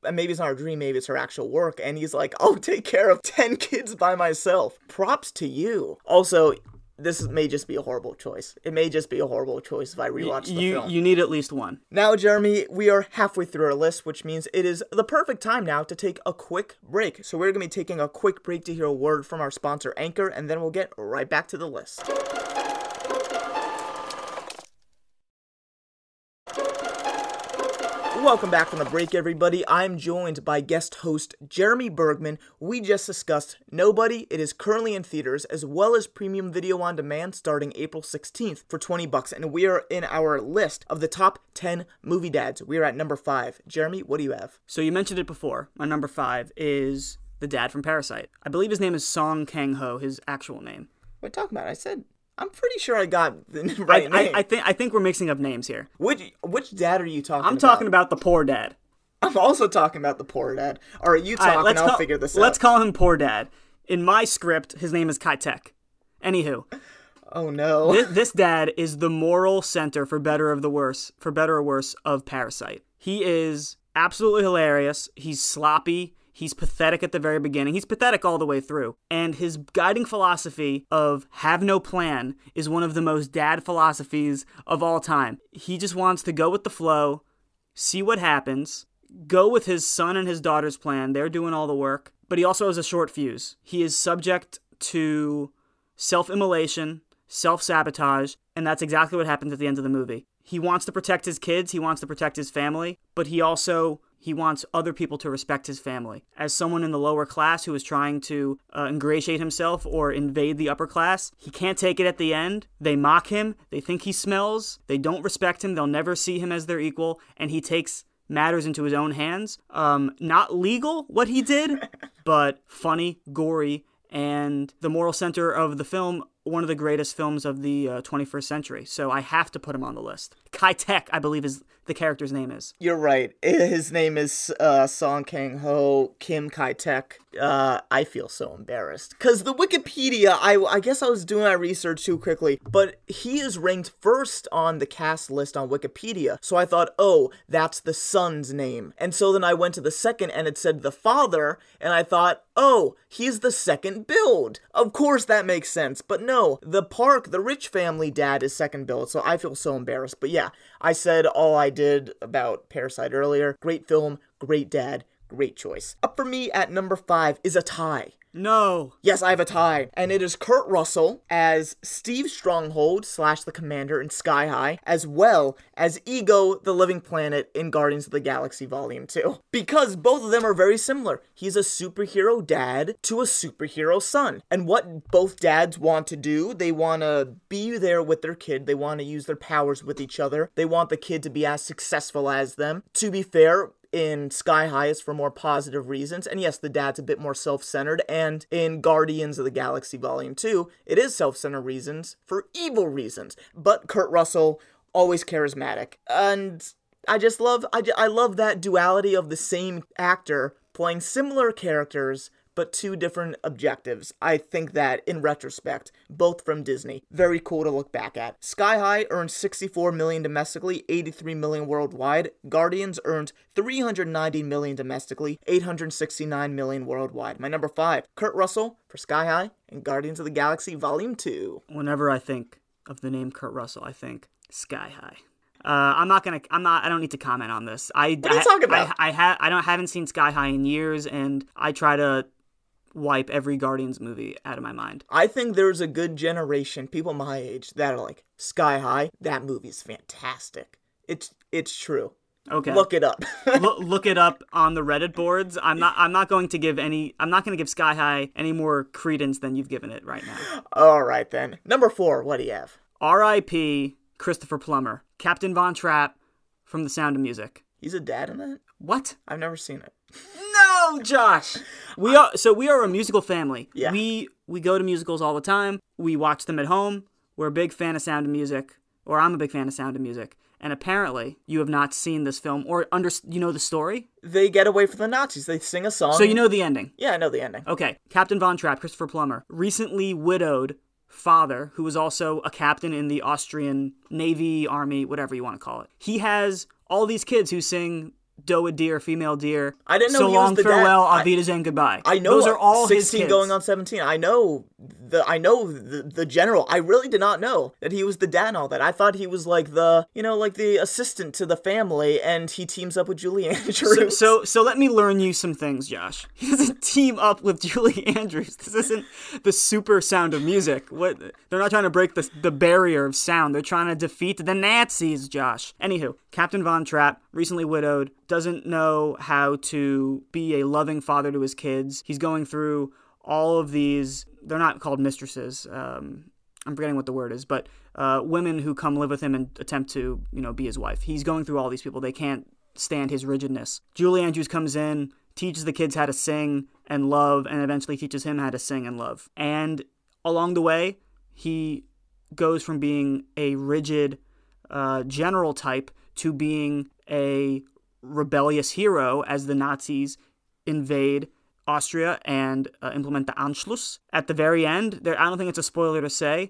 and maybe it's not her dream, maybe it's her actual work, and he's like, I'll take care of ten kids by myself. Props to you. Also, this may just be a horrible choice. It may just be a horrible choice if I rewatch the you, film. You need at least one. Now, Jeremy, we are halfway through our list, which means it is the perfect time now to take a quick break. So we're going to be taking a quick break to hear a word from our sponsor, Anchor, and then we'll get right back to the list. Welcome back from the break, everybody. I'm joined by guest host Jeremy Bergman. We just discussed Nobody. It is currently in theaters as well as premium video on demand starting April sixteenth for twenty bucks. And we are in our list of the top ten movie dads. We are at number five. Jeremy, what do you have? So you mentioned it before. My number five is the dad from Parasite. I believe his name is Song Kang-ho, his actual name. What are you talking about? I said... I'm pretty sure I got the right I, name. I, I think I think we're mixing up names here. Which which dad are you talking I'm about? talking about the poor dad. I'm also talking about the poor dad. All right, you talk All right, and I'll call, figure this let's out. call him poor dad. In my script, his name is Kai-tek. Anywho. Oh no. This, this dad is the moral center for better of the worse, for better or worse of Parasite. He is absolutely hilarious. He's sloppy. He's pathetic at the very beginning. He's pathetic all the way through. And his guiding philosophy of have no plan is one of the most dad philosophies of all time. He just wants to go with the flow, see what happens, go with his son and his daughter's plan. They're doing all the work. But he also has a short fuse. He is subject to self-immolation, self-sabotage, and that's exactly what happens at the end of the movie. He wants to protect his kids, he wants to protect his family, but he also... He wants other people to respect his family. As someone in the lower class who is trying to uh, ingratiate himself or invade the upper class, he can't take it at the end. They mock him. They think he smells. They don't respect him. They'll never see him as their equal. And he takes matters into his own hands. Um, not legal, what he did, but funny, gory, and the moral center of the film, one of the greatest films of the uh, twenty-first century. So I have to put him on the list. Kai-tek, I believe, is the character's name is. You're right. His name is uh, Song Kang-ho, Kim Kai-tek. Uh, I feel so embarrassed. Because the Wikipedia, I, I guess I was doing my research too quickly, but he is ranked first on the cast list on Wikipedia. So I thought, oh, that's the son's name. And so then I went to the second and it said the father, and I thought, oh, he's the second build. Of course that makes sense. But no, the Park, the rich family dad is second build, so I feel so embarrassed. But yeah, I said all I did about Parasite earlier. Great film, great dad, great choice. Up for me at number five is a tie. No. Yes, I have a tie. And it is Kurt Russell as Steve Stronghold slash the Commander in Sky High, as well as Ego, the Living Planet in Guardians of the Galaxy Volume two. Because both of them are very similar. He's a superhero dad to a superhero son. And what both dads want to do, they want to be there with their kid. They want to use their powers with each other. They want the kid to be as successful as them. To be fair, in Sky High, it's for more positive reasons. And yes, the dad's a bit more self-centered. And in Guardians of the Galaxy Volume two, it is self-centered reasons for evil reasons. But Kurt Russell, always charismatic. And I just love, I, I love that duality of the same actor playing similar characters, but two different objectives. I think that, in retrospect, both from Disney, very cool to look back at. Sky High earned sixty-four million dollars domestically, eighty-three million dollars worldwide. Guardians earned three hundred ninety million dollars domestically, eight hundred sixty-nine million dollars worldwide. My number five, Kurt Russell for Sky High and Guardians of the Galaxy Volume two. Whenever I think of the name Kurt Russell, I think Sky High. Uh, I'm not gonna. I'm not. I don't need to comment on this. I. What are you I, talking about? I, I, ha, I don't. Haven't seen Sky High in years, and I try to wipe every Guardians movie out of my mind. I think there's a good generation, people my age, that are like, Sky High, that movie's fantastic. It's it's true. Okay. Look it up. look, look it up on the Reddit boards. I'm not I'm not going to give any I'm not going to give Sky High any more credence than you've given it right now. All right then. Number four, what do you have? R I P Christopher Plummer, Captain Von Trapp from The Sound of Music. He's a dad in that? What? I've never seen it. No, Josh. We are so we are a musical family. Yeah. We we go to musicals all the time. We watch them at home. We're a big fan of Sound of Music, or I'm a big fan of Sound of Music. And apparently, you have not seen this film or under you know the story. They get away from the Nazis. They sing a song. So you know the ending. Yeah, I know the ending. Okay. Captain Von Trapp, Christopher Plummer, recently widowed father, who was also a captain in the Austrian Navy, Army, whatever you want to call it. He has all these kids who sing doe a deer, female deer. I didn't know so he long, was the farewell, dad. auf Wiedersehen, goodbye. I know those are all his sixteen kids. going on seventeen. I know the I know the, the general. I really did not know that he was the dad and all that. I thought he was like the, you know, like the assistant to the family, and he teams up with Julie Andrews. So, so, so let me learn you some things, Josh. He doesn't team up with Julie Andrews. This isn't the super Sound of Music. What? They're not trying to break the the barrier of sound. They're trying to defeat the Nazis, Josh. Anywho, Captain Von Trapp, recently widowed, doesn't know how to be a loving father to his kids. He's going through all of these, they're not called mistresses, um, I'm forgetting what the word is, but uh, women who come live with him and attempt to, you know, be his wife. He's going through all these people. They can't stand his rigidness. Julie Andrews comes in, teaches the kids how to sing and love, and eventually teaches him how to sing and love. And along the way, he goes from being a rigid uh, general type to being a rebellious hero as the Nazis invade Austria and uh, implement the Anschluss. At the very end, there, I don't think it's a spoiler to say,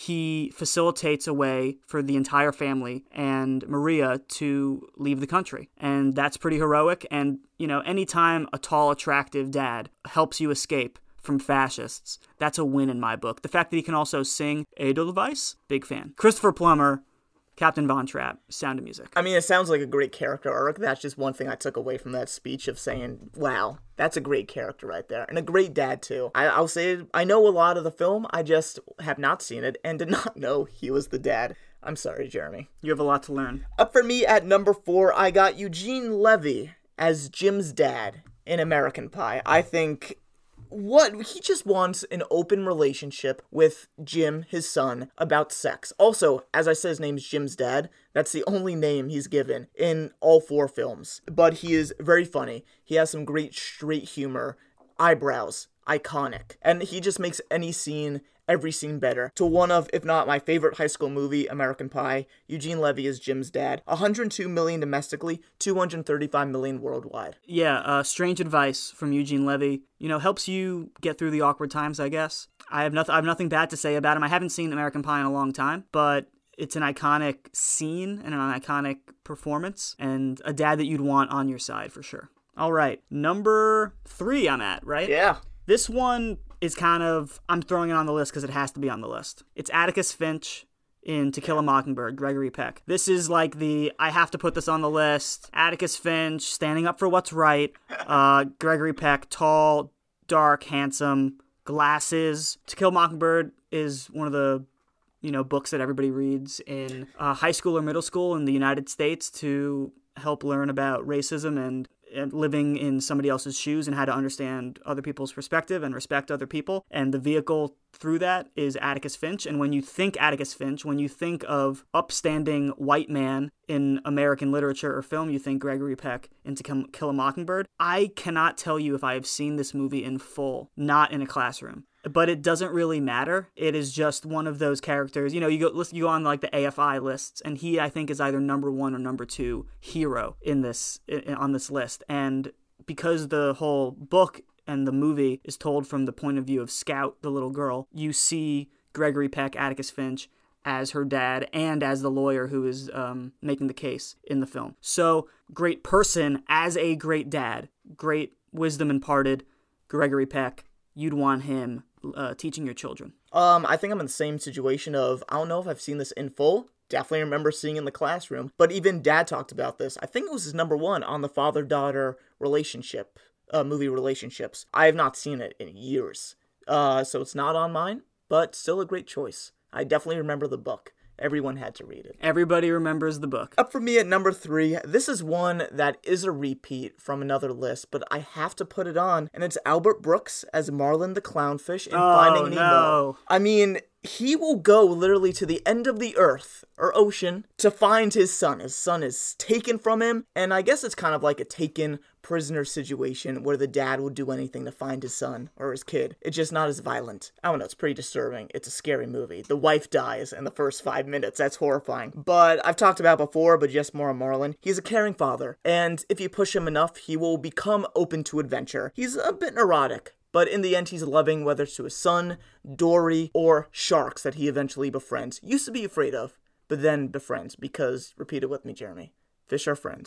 he facilitates a way for the entire family and Maria to leave the country. And that's pretty heroic. And, you know, anytime a tall, attractive dad helps you escape from fascists, that's a win in my book. The fact that he can also sing Edelweiss, big fan. Christopher Plummer, Captain Von Trapp, Sound of Music. I mean, it sounds like a great character arc. That's just one thing I took away from that speech of saying, wow, that's a great character right there. And a great dad, too. I, I'll say, I know a lot of the film. I just have not seen it and did not know he was the dad. I'm sorry, Jeremy. You have a lot to learn. Up for me at number four, I got Eugene Levy as Jim's dad in American Pie. I think... What? He just wants an open relationship with Jim, his son, about sex. Also, as I said, his name's Jim's dad. That's the only name he's given in all four films. But he is very funny. He has some great straight humor. Eyebrows. Iconic. And he just makes any scene, every scene better. To one of, if not my favorite high school movie, American Pie, Eugene Levy is Jim's dad. one hundred two million domestically, two hundred thirty-five million worldwide. Yeah, uh, strange advice from Eugene Levy. You know, helps you get through the awkward times, I guess. I have nothing. I have nothing bad to say about him. I haven't seen American Pie in a long time, but it's an iconic scene and an iconic performance, and a dad that you'd want on your side for sure. All right, number three I'm at, right? Yeah. This one is kind of, I'm throwing it on the list because it has to be on the list. It's Atticus Finch in To Kill a Mockingbird, Gregory Peck. This is like the, I have to put this on the list. Atticus Finch, standing up for what's right. Uh, Gregory Peck, tall, dark, handsome, glasses. To Kill a Mockingbird is one of the, you know, books that everybody reads in uh, high school or middle school in the United States to help learn about racism and and living in somebody else's shoes and how to understand other people's perspective and respect other people. And the vehicle through that is Atticus Finch. And when you think Atticus Finch, when you think of upstanding white man in American literature or film, you think Gregory Peck in To Kill a Mockingbird. I cannot tell you if I have seen this movie in full, not in a classroom. But it doesn't really matter. It is just one of those characters. You know, you go you go on like the A F I lists, and he, I think, is either number one or number two hero in this in, on this list. And because the whole book and the movie is told from the point of view of Scout, the little girl, you see Gregory Peck, Atticus Finch, as her dad and as the lawyer who is um, making the case in the film. So, great person as a great dad, great wisdom imparted, Gregory Peck. You'd want him uh, teaching your children. Um, I think I'm in the same situation of, I don't know if I've seen this in full. Definitely remember seeing in the classroom. But even Dad talked about this. I think it was his number one on the father-daughter relationship, uh, movie relationships. I have not seen it in years. Uh, so it's not on mine, but still a great choice. I definitely remember the book. Everyone had to read it. Everybody remembers the book. Up for me at number three, this is one that is a repeat from another list, but I have to put it on, and it's Albert Brooks as Marlin the Clownfish in oh, Finding Nemo. No. I mean, he will go literally to the end of the earth, or ocean, to find his son. His son is taken from him, and I guess it's kind of like a taken prisoner situation where the dad will do anything to find his son or his kid. It's just not as violent. I don't know, it's pretty disturbing. It's a scary movie. The wife dies in the first five minutes. That's horrifying. But I've talked about before, but just more on Marlin. He's a caring father, and if you push him enough, he will become open to adventure. He's a bit neurotic, but in the end, he's loving, whether it's to his son, Dory, or sharks that he eventually befriends. Used to be afraid of, but then befriends, because, repeat it with me, Jeremy, fish are friends.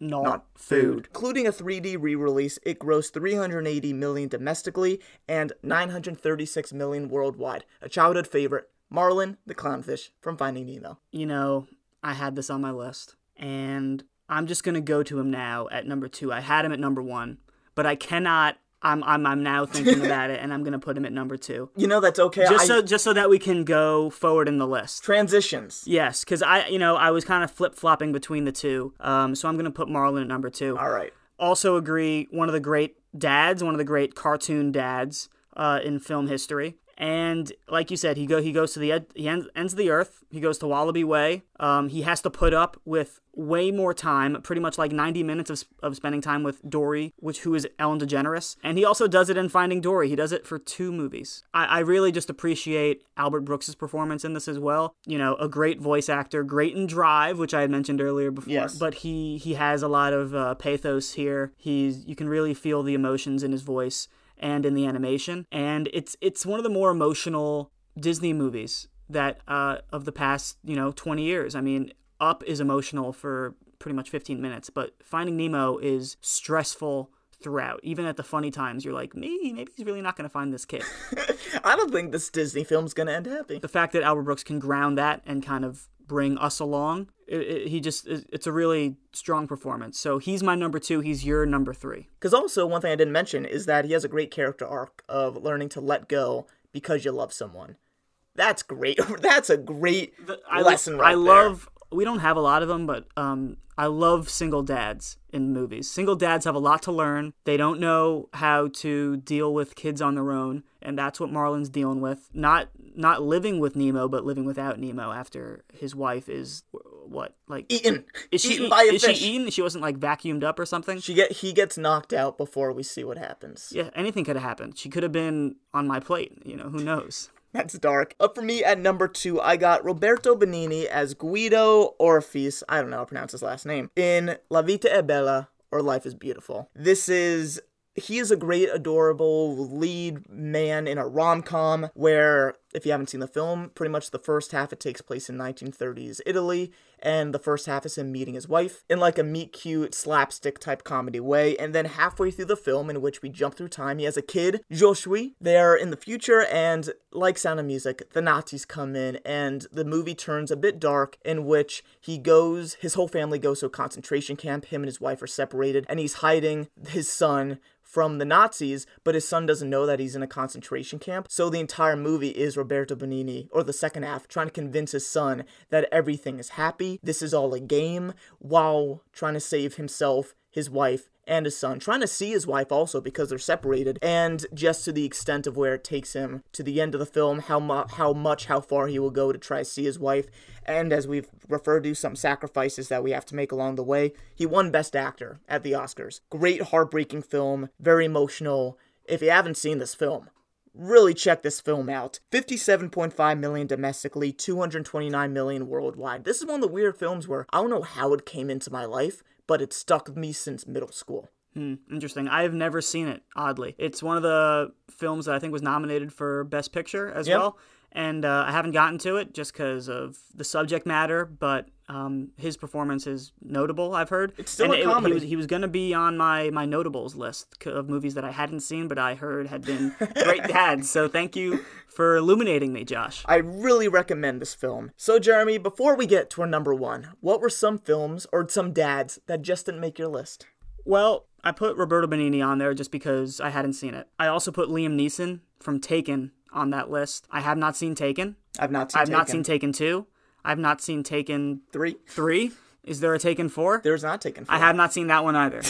not, not food. Including a three D re-release, it grossed three hundred eighty million dollars domestically and nine hundred thirty-six million dollars worldwide. A childhood favorite, Marlin the Clownfish from Finding Nemo. You know, I had this on my list, and I'm just going to go to him now at number two. I had him at number one, but I cannot... I'm I'm I'm now thinking about it, and I'm gonna put him at number two. You know, that's okay. Just I... so just so that we can go forward in the list. Transitions. Yes, because I you know I was kind of flip flopping between the two. Um, so I'm gonna put Marlin at number two. All right. Also agree, one of the great dads, one of the great cartoon dads uh, in film history. And like you said, he go he goes to the ed, he ends, ends of the earth. He goes to Wallaby Way. Um, he has to put up with way more time, pretty much like ninety minutes of of spending time with Dory, which who is Ellen DeGeneres. And he also does it in Finding Dory. He does it for two movies. I, I really just appreciate Albert Brooks' performance in this as well. You know, a great voice actor, great in Drive, which I had mentioned earlier before. Yes. But he he has a lot of uh, pathos here. He's you can really feel the emotions in his voice and in the animation, and it's it's one of the more emotional Disney movies that uh, of the past, you know, twenty years. I mean, Up is emotional for pretty much fifteen minutes, but Finding Nemo is stressful throughout. Even at the funny times, you're like, maybe, maybe he's really not going to find this kid. I don't think this Disney film's going to end happy. The fact that Albert Brooks can ground that and kind of bring us along, it, it, he just, it, it's a really strong performance. So he's my number two. He's your number three. Because also, one thing I didn't mention is that he has a great character arc of learning to let go because you love someone. That's great. That's a great the, I, lesson right I there. love, we don't have a lot of them, but um, I love single dads in movies. Single dads have a lot to learn. They don't know how to deal with kids on their own, and that's what Marlin's dealing with. Not not living with Nemo, but living without Nemo after his wife is, what, like... Eaten. Is she eaten by a is fish. she eaten? She wasn't, like, vacuumed up or something? She get He gets knocked out before we see what happens. Yeah, anything could have happened. She could have been on my plate, you know, who knows? That's dark. Up for me at number two, I got Roberto Benigni as Guido Orfis, I don't know how to pronounce his last name, in La Vita è Bella, or Life is Beautiful. This is... He is a great, adorable lead man in a rom-com where, if you haven't seen the film, pretty much the first half it takes place in nineteen thirties Italy, and the first half is him meeting his wife in like a meet-cute, slapstick-type comedy way, and then halfway through the film, in which we jump through time, he has a kid, Joshua. They're in the future, and like Sound of Music, the Nazis come in, and the movie turns a bit dark, in which he goes, his whole family goes to a concentration camp, him and his wife are separated, and he's hiding his son from the Nazis, but his son doesn't know that he's in a concentration camp. So the entire movie is Roberto Benigni, or the second half, trying to convince his son that everything is happy, this is all a game, while trying to save himself, his wife, and his son, trying to see his wife also because they're separated, and just to the extent of where it takes him to the end of the film, how, mu- how much, how far he will go to try to see his wife, and as we've referred to, some sacrifices that we have to make along the way. He won Best Actor at the Oscars. Great, heartbreaking film, very emotional. If you haven't seen this film, really check this film out. fifty-seven point five million domestically, two hundred twenty-nine million worldwide. This is one of the weird films where I don't know how it came into my life, but it stuck with me since middle school. Hmm, interesting. I have never seen it, oddly. It's one of the films that I think was nominated for Best Picture as Yep. well. And uh, I haven't gotten to it just because of the subject matter, but um, his performance is notable, I've heard. It's still and a it, comedy. He was, he was going to be on my, my notables list of movies that I hadn't seen, but I heard had been great dads. So thank you for illuminating me, Josh. I really recommend this film. So, Jeremy, before we get to our number one, what were some films or some dads that just didn't make your list? Well, I put Roberto Benigni on there just because I hadn't seen it. I also put Liam Neeson from Taken on that list. I have not seen Taken. I've not seen I've Taken. not seen Taken two. I've not seen Taken Three. three. Is there a Taken four? There's not Taken four. I have not seen that one either.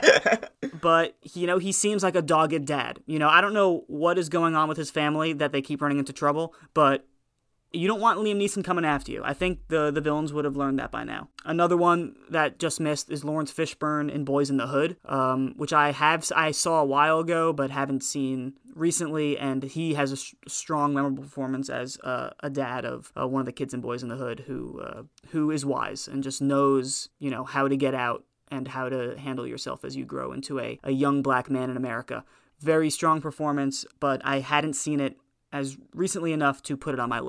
But, you know, he seems like a dogged dad. You know, I don't know what is going on with his family that they keep running into trouble, but you don't want Liam Neeson coming after you. I think the, the villains would have learned that by now. Another one that just missed is Lawrence Fishburne in Boys in the Hood, um, which I have I saw a while ago but haven't seen recently, and he has a sh- strong, memorable performance as uh, a dad of uh, one of the kids in Boys in the Hood who uh, who is wise and just knows, you know, how to get out and how to handle yourself as you grow into a, a young black man in America. Very strong performance, but I hadn't seen it as recently enough to put it on my list.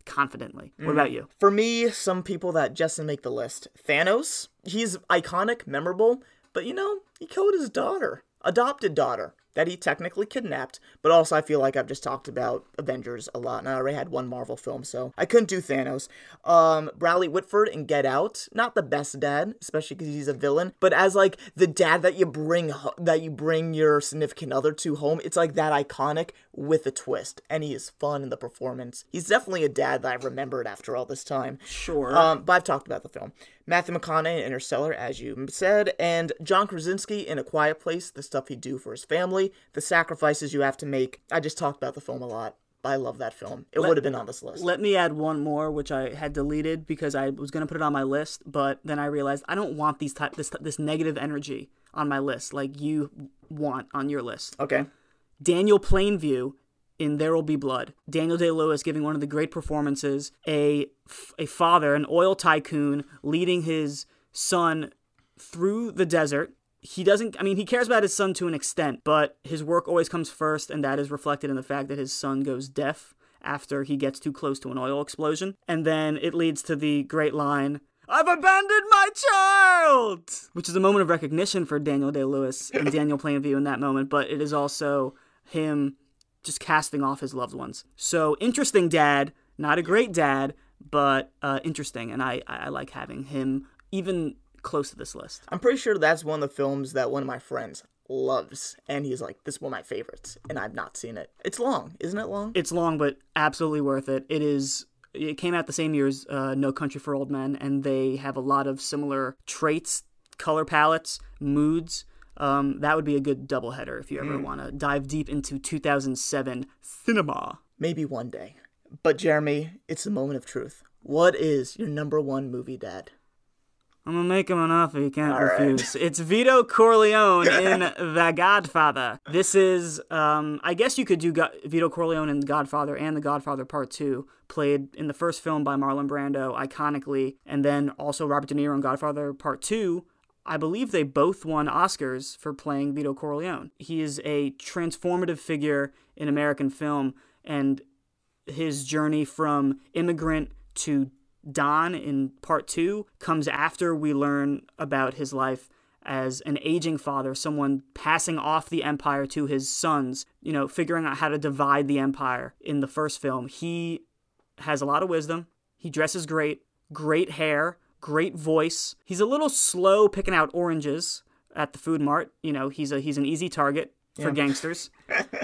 confidently. What about you? For me, some people that just didn't make the list. Thanos, he's iconic, memorable, but you know, he killed his daughter, adopted daughter, that he technically kidnapped. But also, I feel like I've just talked about Avengers a lot, and I already had one Marvel film, so I couldn't do Thanos. Um, Bradley Whitford in Get Out, not the best dad, especially because he's a villain, but as like the dad that you bring ho- that you bring your significant other to home, it's like that iconic with a twist, and he is fun in the performance. He's definitely a dad that I remembered after all this time. Sure. Um, but I've talked about the film. Matthew McConaughey in Interstellar, as you said, and John Krasinski in A Quiet Place, the stuff he'd do for his family, the sacrifices you have to make. I just talked about the film a lot. I love that film. It would have been on this list. Let me add one more, which I had deleted because I was going to put it on my list, but then I realized I don't want these type this this negative energy on my list like you want on your list. Okay. Daniel Plainview in There Will Be Blood. Daniel Day-Lewis giving one of the great performances, a, a father, an oil tycoon, leading his son through the desert. He doesn't, I mean, he cares about his son to an extent, but his work always comes first, and that is reflected in the fact that his son goes deaf after he gets too close to an oil explosion. And then it leads to the great line, "I've abandoned my child!" Which is a moment of recognition for Daniel Day-Lewis and Daniel Plainview in that moment, but it is also him just casting off his loved ones. So, interesting dad, not a great dad, but uh, interesting, and I, I like having him even close to this list. I'm pretty sure that's one of the films that one of my friends loves, and he's like, this is one of my favorites, and I've not seen it. It's long, isn't it long? It's long, but absolutely worth it. It is. It came out the same year as uh, No Country for Old Men, and they have a lot of similar traits, color palettes, moods. Um, that would be a good doubleheader if you ever mm. want to dive deep into two thousand seven cinema. Maybe one day. But Jeremy, it's the moment of truth. What is your number one movie, Dad? I'm going to make him an offer he can't All refuse. Right. It's Vito Corleone in The Godfather. This is, um, I guess you could do Go- Vito Corleone in The Godfather and The Godfather Part two, played in the first film by Marlon Brando, iconically, and then also Robert De Niro in Godfather Part two. I believe they both won Oscars for playing Vito Corleone. He is a transformative figure in American film, and his journey from immigrant to Don in part two comes after we learn about his life as an aging father, someone passing off the empire to his sons, you know, figuring out how to divide the empire. In the first film, he has a lot of wisdom. He dresses great, great hair, great voice. He's a little slow picking out oranges at the food mart. You know, he's a he's an easy target for yeah. gangsters.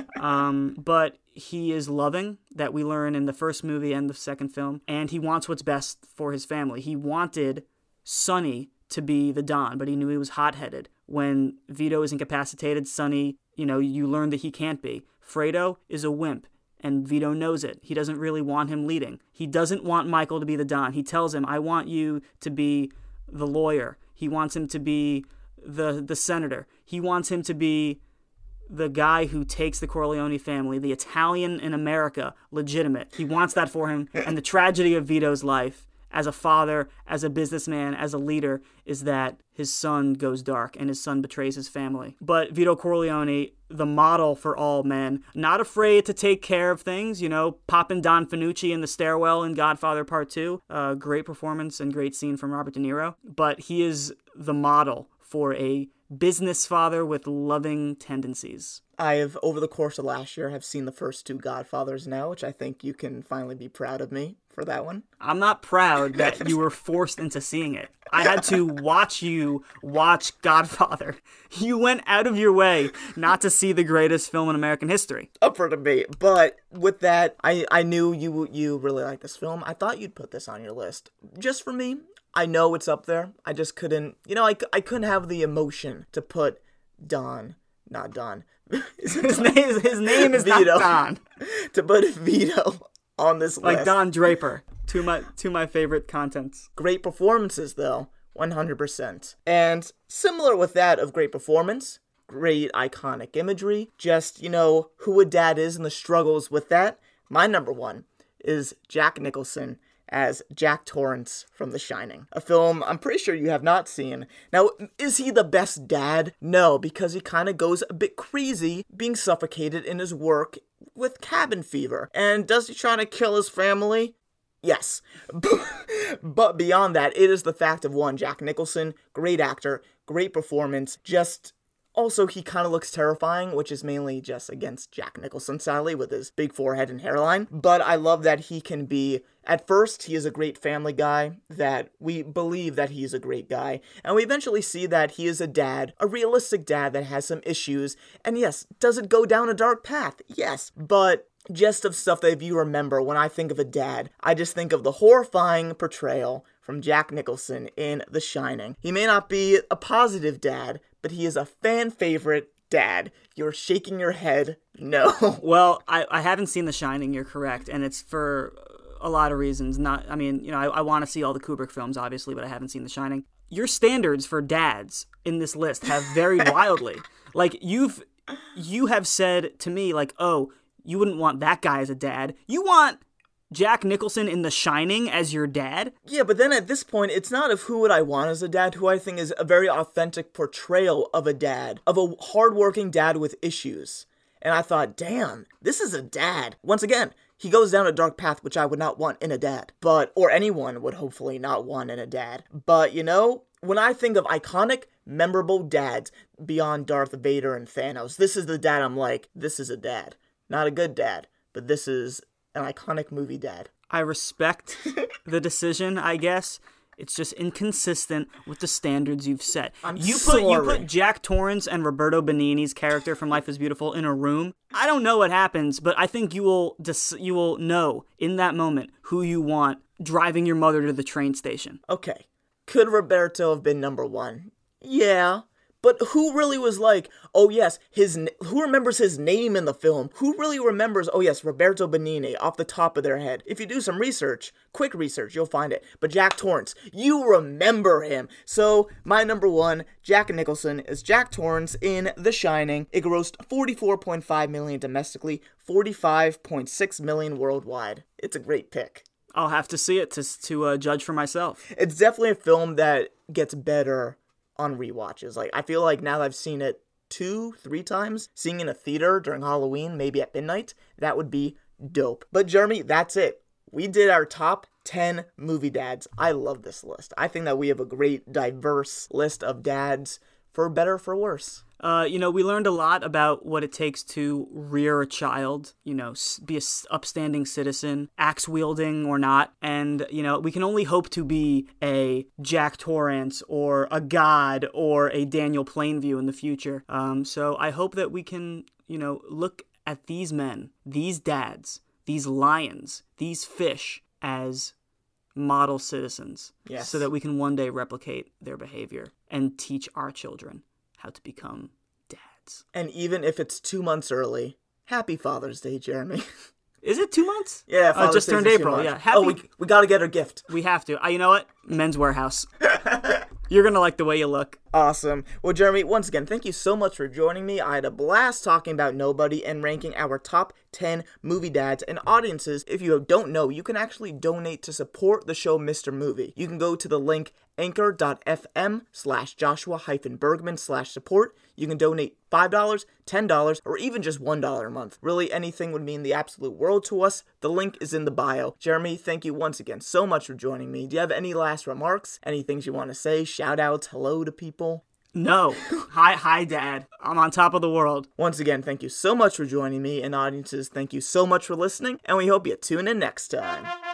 um, but he is loving, that we learn in the first movie and the second film, and he wants what's best for his family. He wanted Sonny to be the Don, but he knew he was hot-headed. When Vito is incapacitated, Sonny, you know, you learn that he can't be. Fredo is a wimp, and Vito knows it. He doesn't really want him leading. He doesn't want Michael to be the Don. He tells him, I want you to be the lawyer. He wants him to be the the senator. He wants him to be the guy who takes the Corleone family, the Italian in America, legitimate. He wants that for him. And the tragedy of Vito's life as a father, as a businessman, as a leader, is that his son goes dark and his son betrays his family. But Vito Corleone, the model for all men, not afraid to take care of things, you know, popping Don Fanucci in the stairwell in Godfather Part two. Uh, great performance and great scene from Robert De Niro. But he is the model for a business father with loving tendencies. I have, over the course of last year, have seen the first two Godfathers now, which I think you can finally be proud of me for that one. I'm not proud that you were forced into seeing it. I had to watch you watch Godfather. You went out of your way not to see the greatest film in American history. Up for debate. But with that, I, I knew you you really liked this film. I thought you'd put this on your list. Just for me, I know it's up there. I just couldn't, you know, I, I couldn't have the emotion to put Don, not Don. his, name, his name is Vito, not Don. To put Vito on this like list. Like Don Draper. Two my, two my favorite contents. Great performances, though. one hundred percent. And similar with that of great performance, great iconic imagery. Just, you know, who a dad is and the struggles with that. My number one is Jack Nicholson as Jack Torrance from The Shining, a film I'm pretty sure you have not seen. Now, is he the best dad? No, because he kind of goes a bit crazy being suffocated in his work with cabin fever. And does he try to kill his family? Yes. But beyond that, it is the fact of one, Jack Nicholson, great actor, great performance, just... Also, he kind of looks terrifying, which is mainly just against Jack Nicholson, sadly, with his big forehead and hairline. But I love that he can be... At first, he is a great family guy, that we believe that he's a great guy. And we eventually see that he is a dad, a realistic dad that has some issues. And yes, does it go down a dark path? Yes. But... just of stuff that if you remember, when I think of a dad, I just think of the horrifying portrayal from Jack Nicholson in The Shining. He may not be a positive dad, but he is a fan favorite dad. You're shaking your head. No. Well, I, I haven't seen The Shining, you're correct, and it's for a lot of reasons. Not, I mean, you know, I, I want to see all the Kubrick films, obviously, but I haven't seen The Shining. Your standards for dads in this list have varied wildly. Like, you've, you have said to me, like, oh, you wouldn't want that guy as a dad. You want Jack Nicholson in The Shining as your dad? Yeah, but then at this point, it's not of who would I want as a dad, who I think is a very authentic portrayal of a dad, of a hardworking dad with issues. And I thought, damn, this is a dad. Once again, he goes down a dark path, which I would not want in a dad. But, or anyone would hopefully not want in a dad. But, you know, when I think of iconic, memorable dads beyond Darth Vader and Thanos, this is the dad I'm like, this is a dad. Not a good dad, but this is an iconic movie dad. I respect the decision, I guess. It's just inconsistent with the standards you've set. I'm you put sorry. you put Jack Torrance and Roberto Benigni's character from Life is Beautiful in a room. I don't know what happens, but I think you will dis- you will know in that moment who you want driving your mother to the train station. Okay. Could Roberto have been number one? Yeah. But who really was like, oh yes, his who remembers his name in the film? Who really remembers, oh yes, Roberto Benigni off the top of their head? If you do some research, quick research, you'll find it. But Jack Torrance, you remember him. So my number one, Jack Nicholson, is Jack Torrance in The Shining. It grossed forty-four point five million dollars domestically, forty-five point six million dollars worldwide. It's a great pick. I'll have to see it to, to uh, judge for myself. It's definitely a film that gets better on rewatches. Like, I feel like now that I've seen it two, three times, seeing it in a theater during Halloween, maybe at midnight, that would be dope. But Jeremy, that's it. We did our top ten movie dads. I love this list. I think that we have a great, diverse list of dads, for better or for worse. Uh, you know, we learned a lot about what it takes to rear a child, you know, be a upstanding citizen, axe wielding or not. And, you know, we can only hope to be a Jack Torrance or a God or a Daniel Plainview in the future. Um, so I hope that we can, you know, look at these men, these dads, these lions, these fish as model citizens. Yes. So that we can one day replicate their behavior and teach our children how to become dads. And even if it's two months early, happy Father's Day, Jeremy. Is it two months? Yeah, uh, just turned April. Yeah, happy. Oh, we we gotta get her gift. We have to. Uh, you know what? Men's Warehouse. You're gonna like the way you look. Awesome. Well, Jeremy, once again, thank you so much for joining me. I had a blast talking about Nobody and ranking our top ten movie dads and audiences. If you don't know, you can actually donate to support the show Mister Movie. You can go to the link anchor.fm slash Joshua hyphen Bergman slash support. You can donate five dollars, ten dollars, or even just one dollar a month. Really, anything would mean the absolute world to us. The link is in the bio. Jeremy, thank you once again so much for joining me. Do you have any last remarks? Any things you want to say? Shout outs, hello to people? No. Hi, hi, Dad. I'm on top of the world. Once again, thank you so much for joining me, and audiences, thank you so much for listening, and we hope you tune in next time.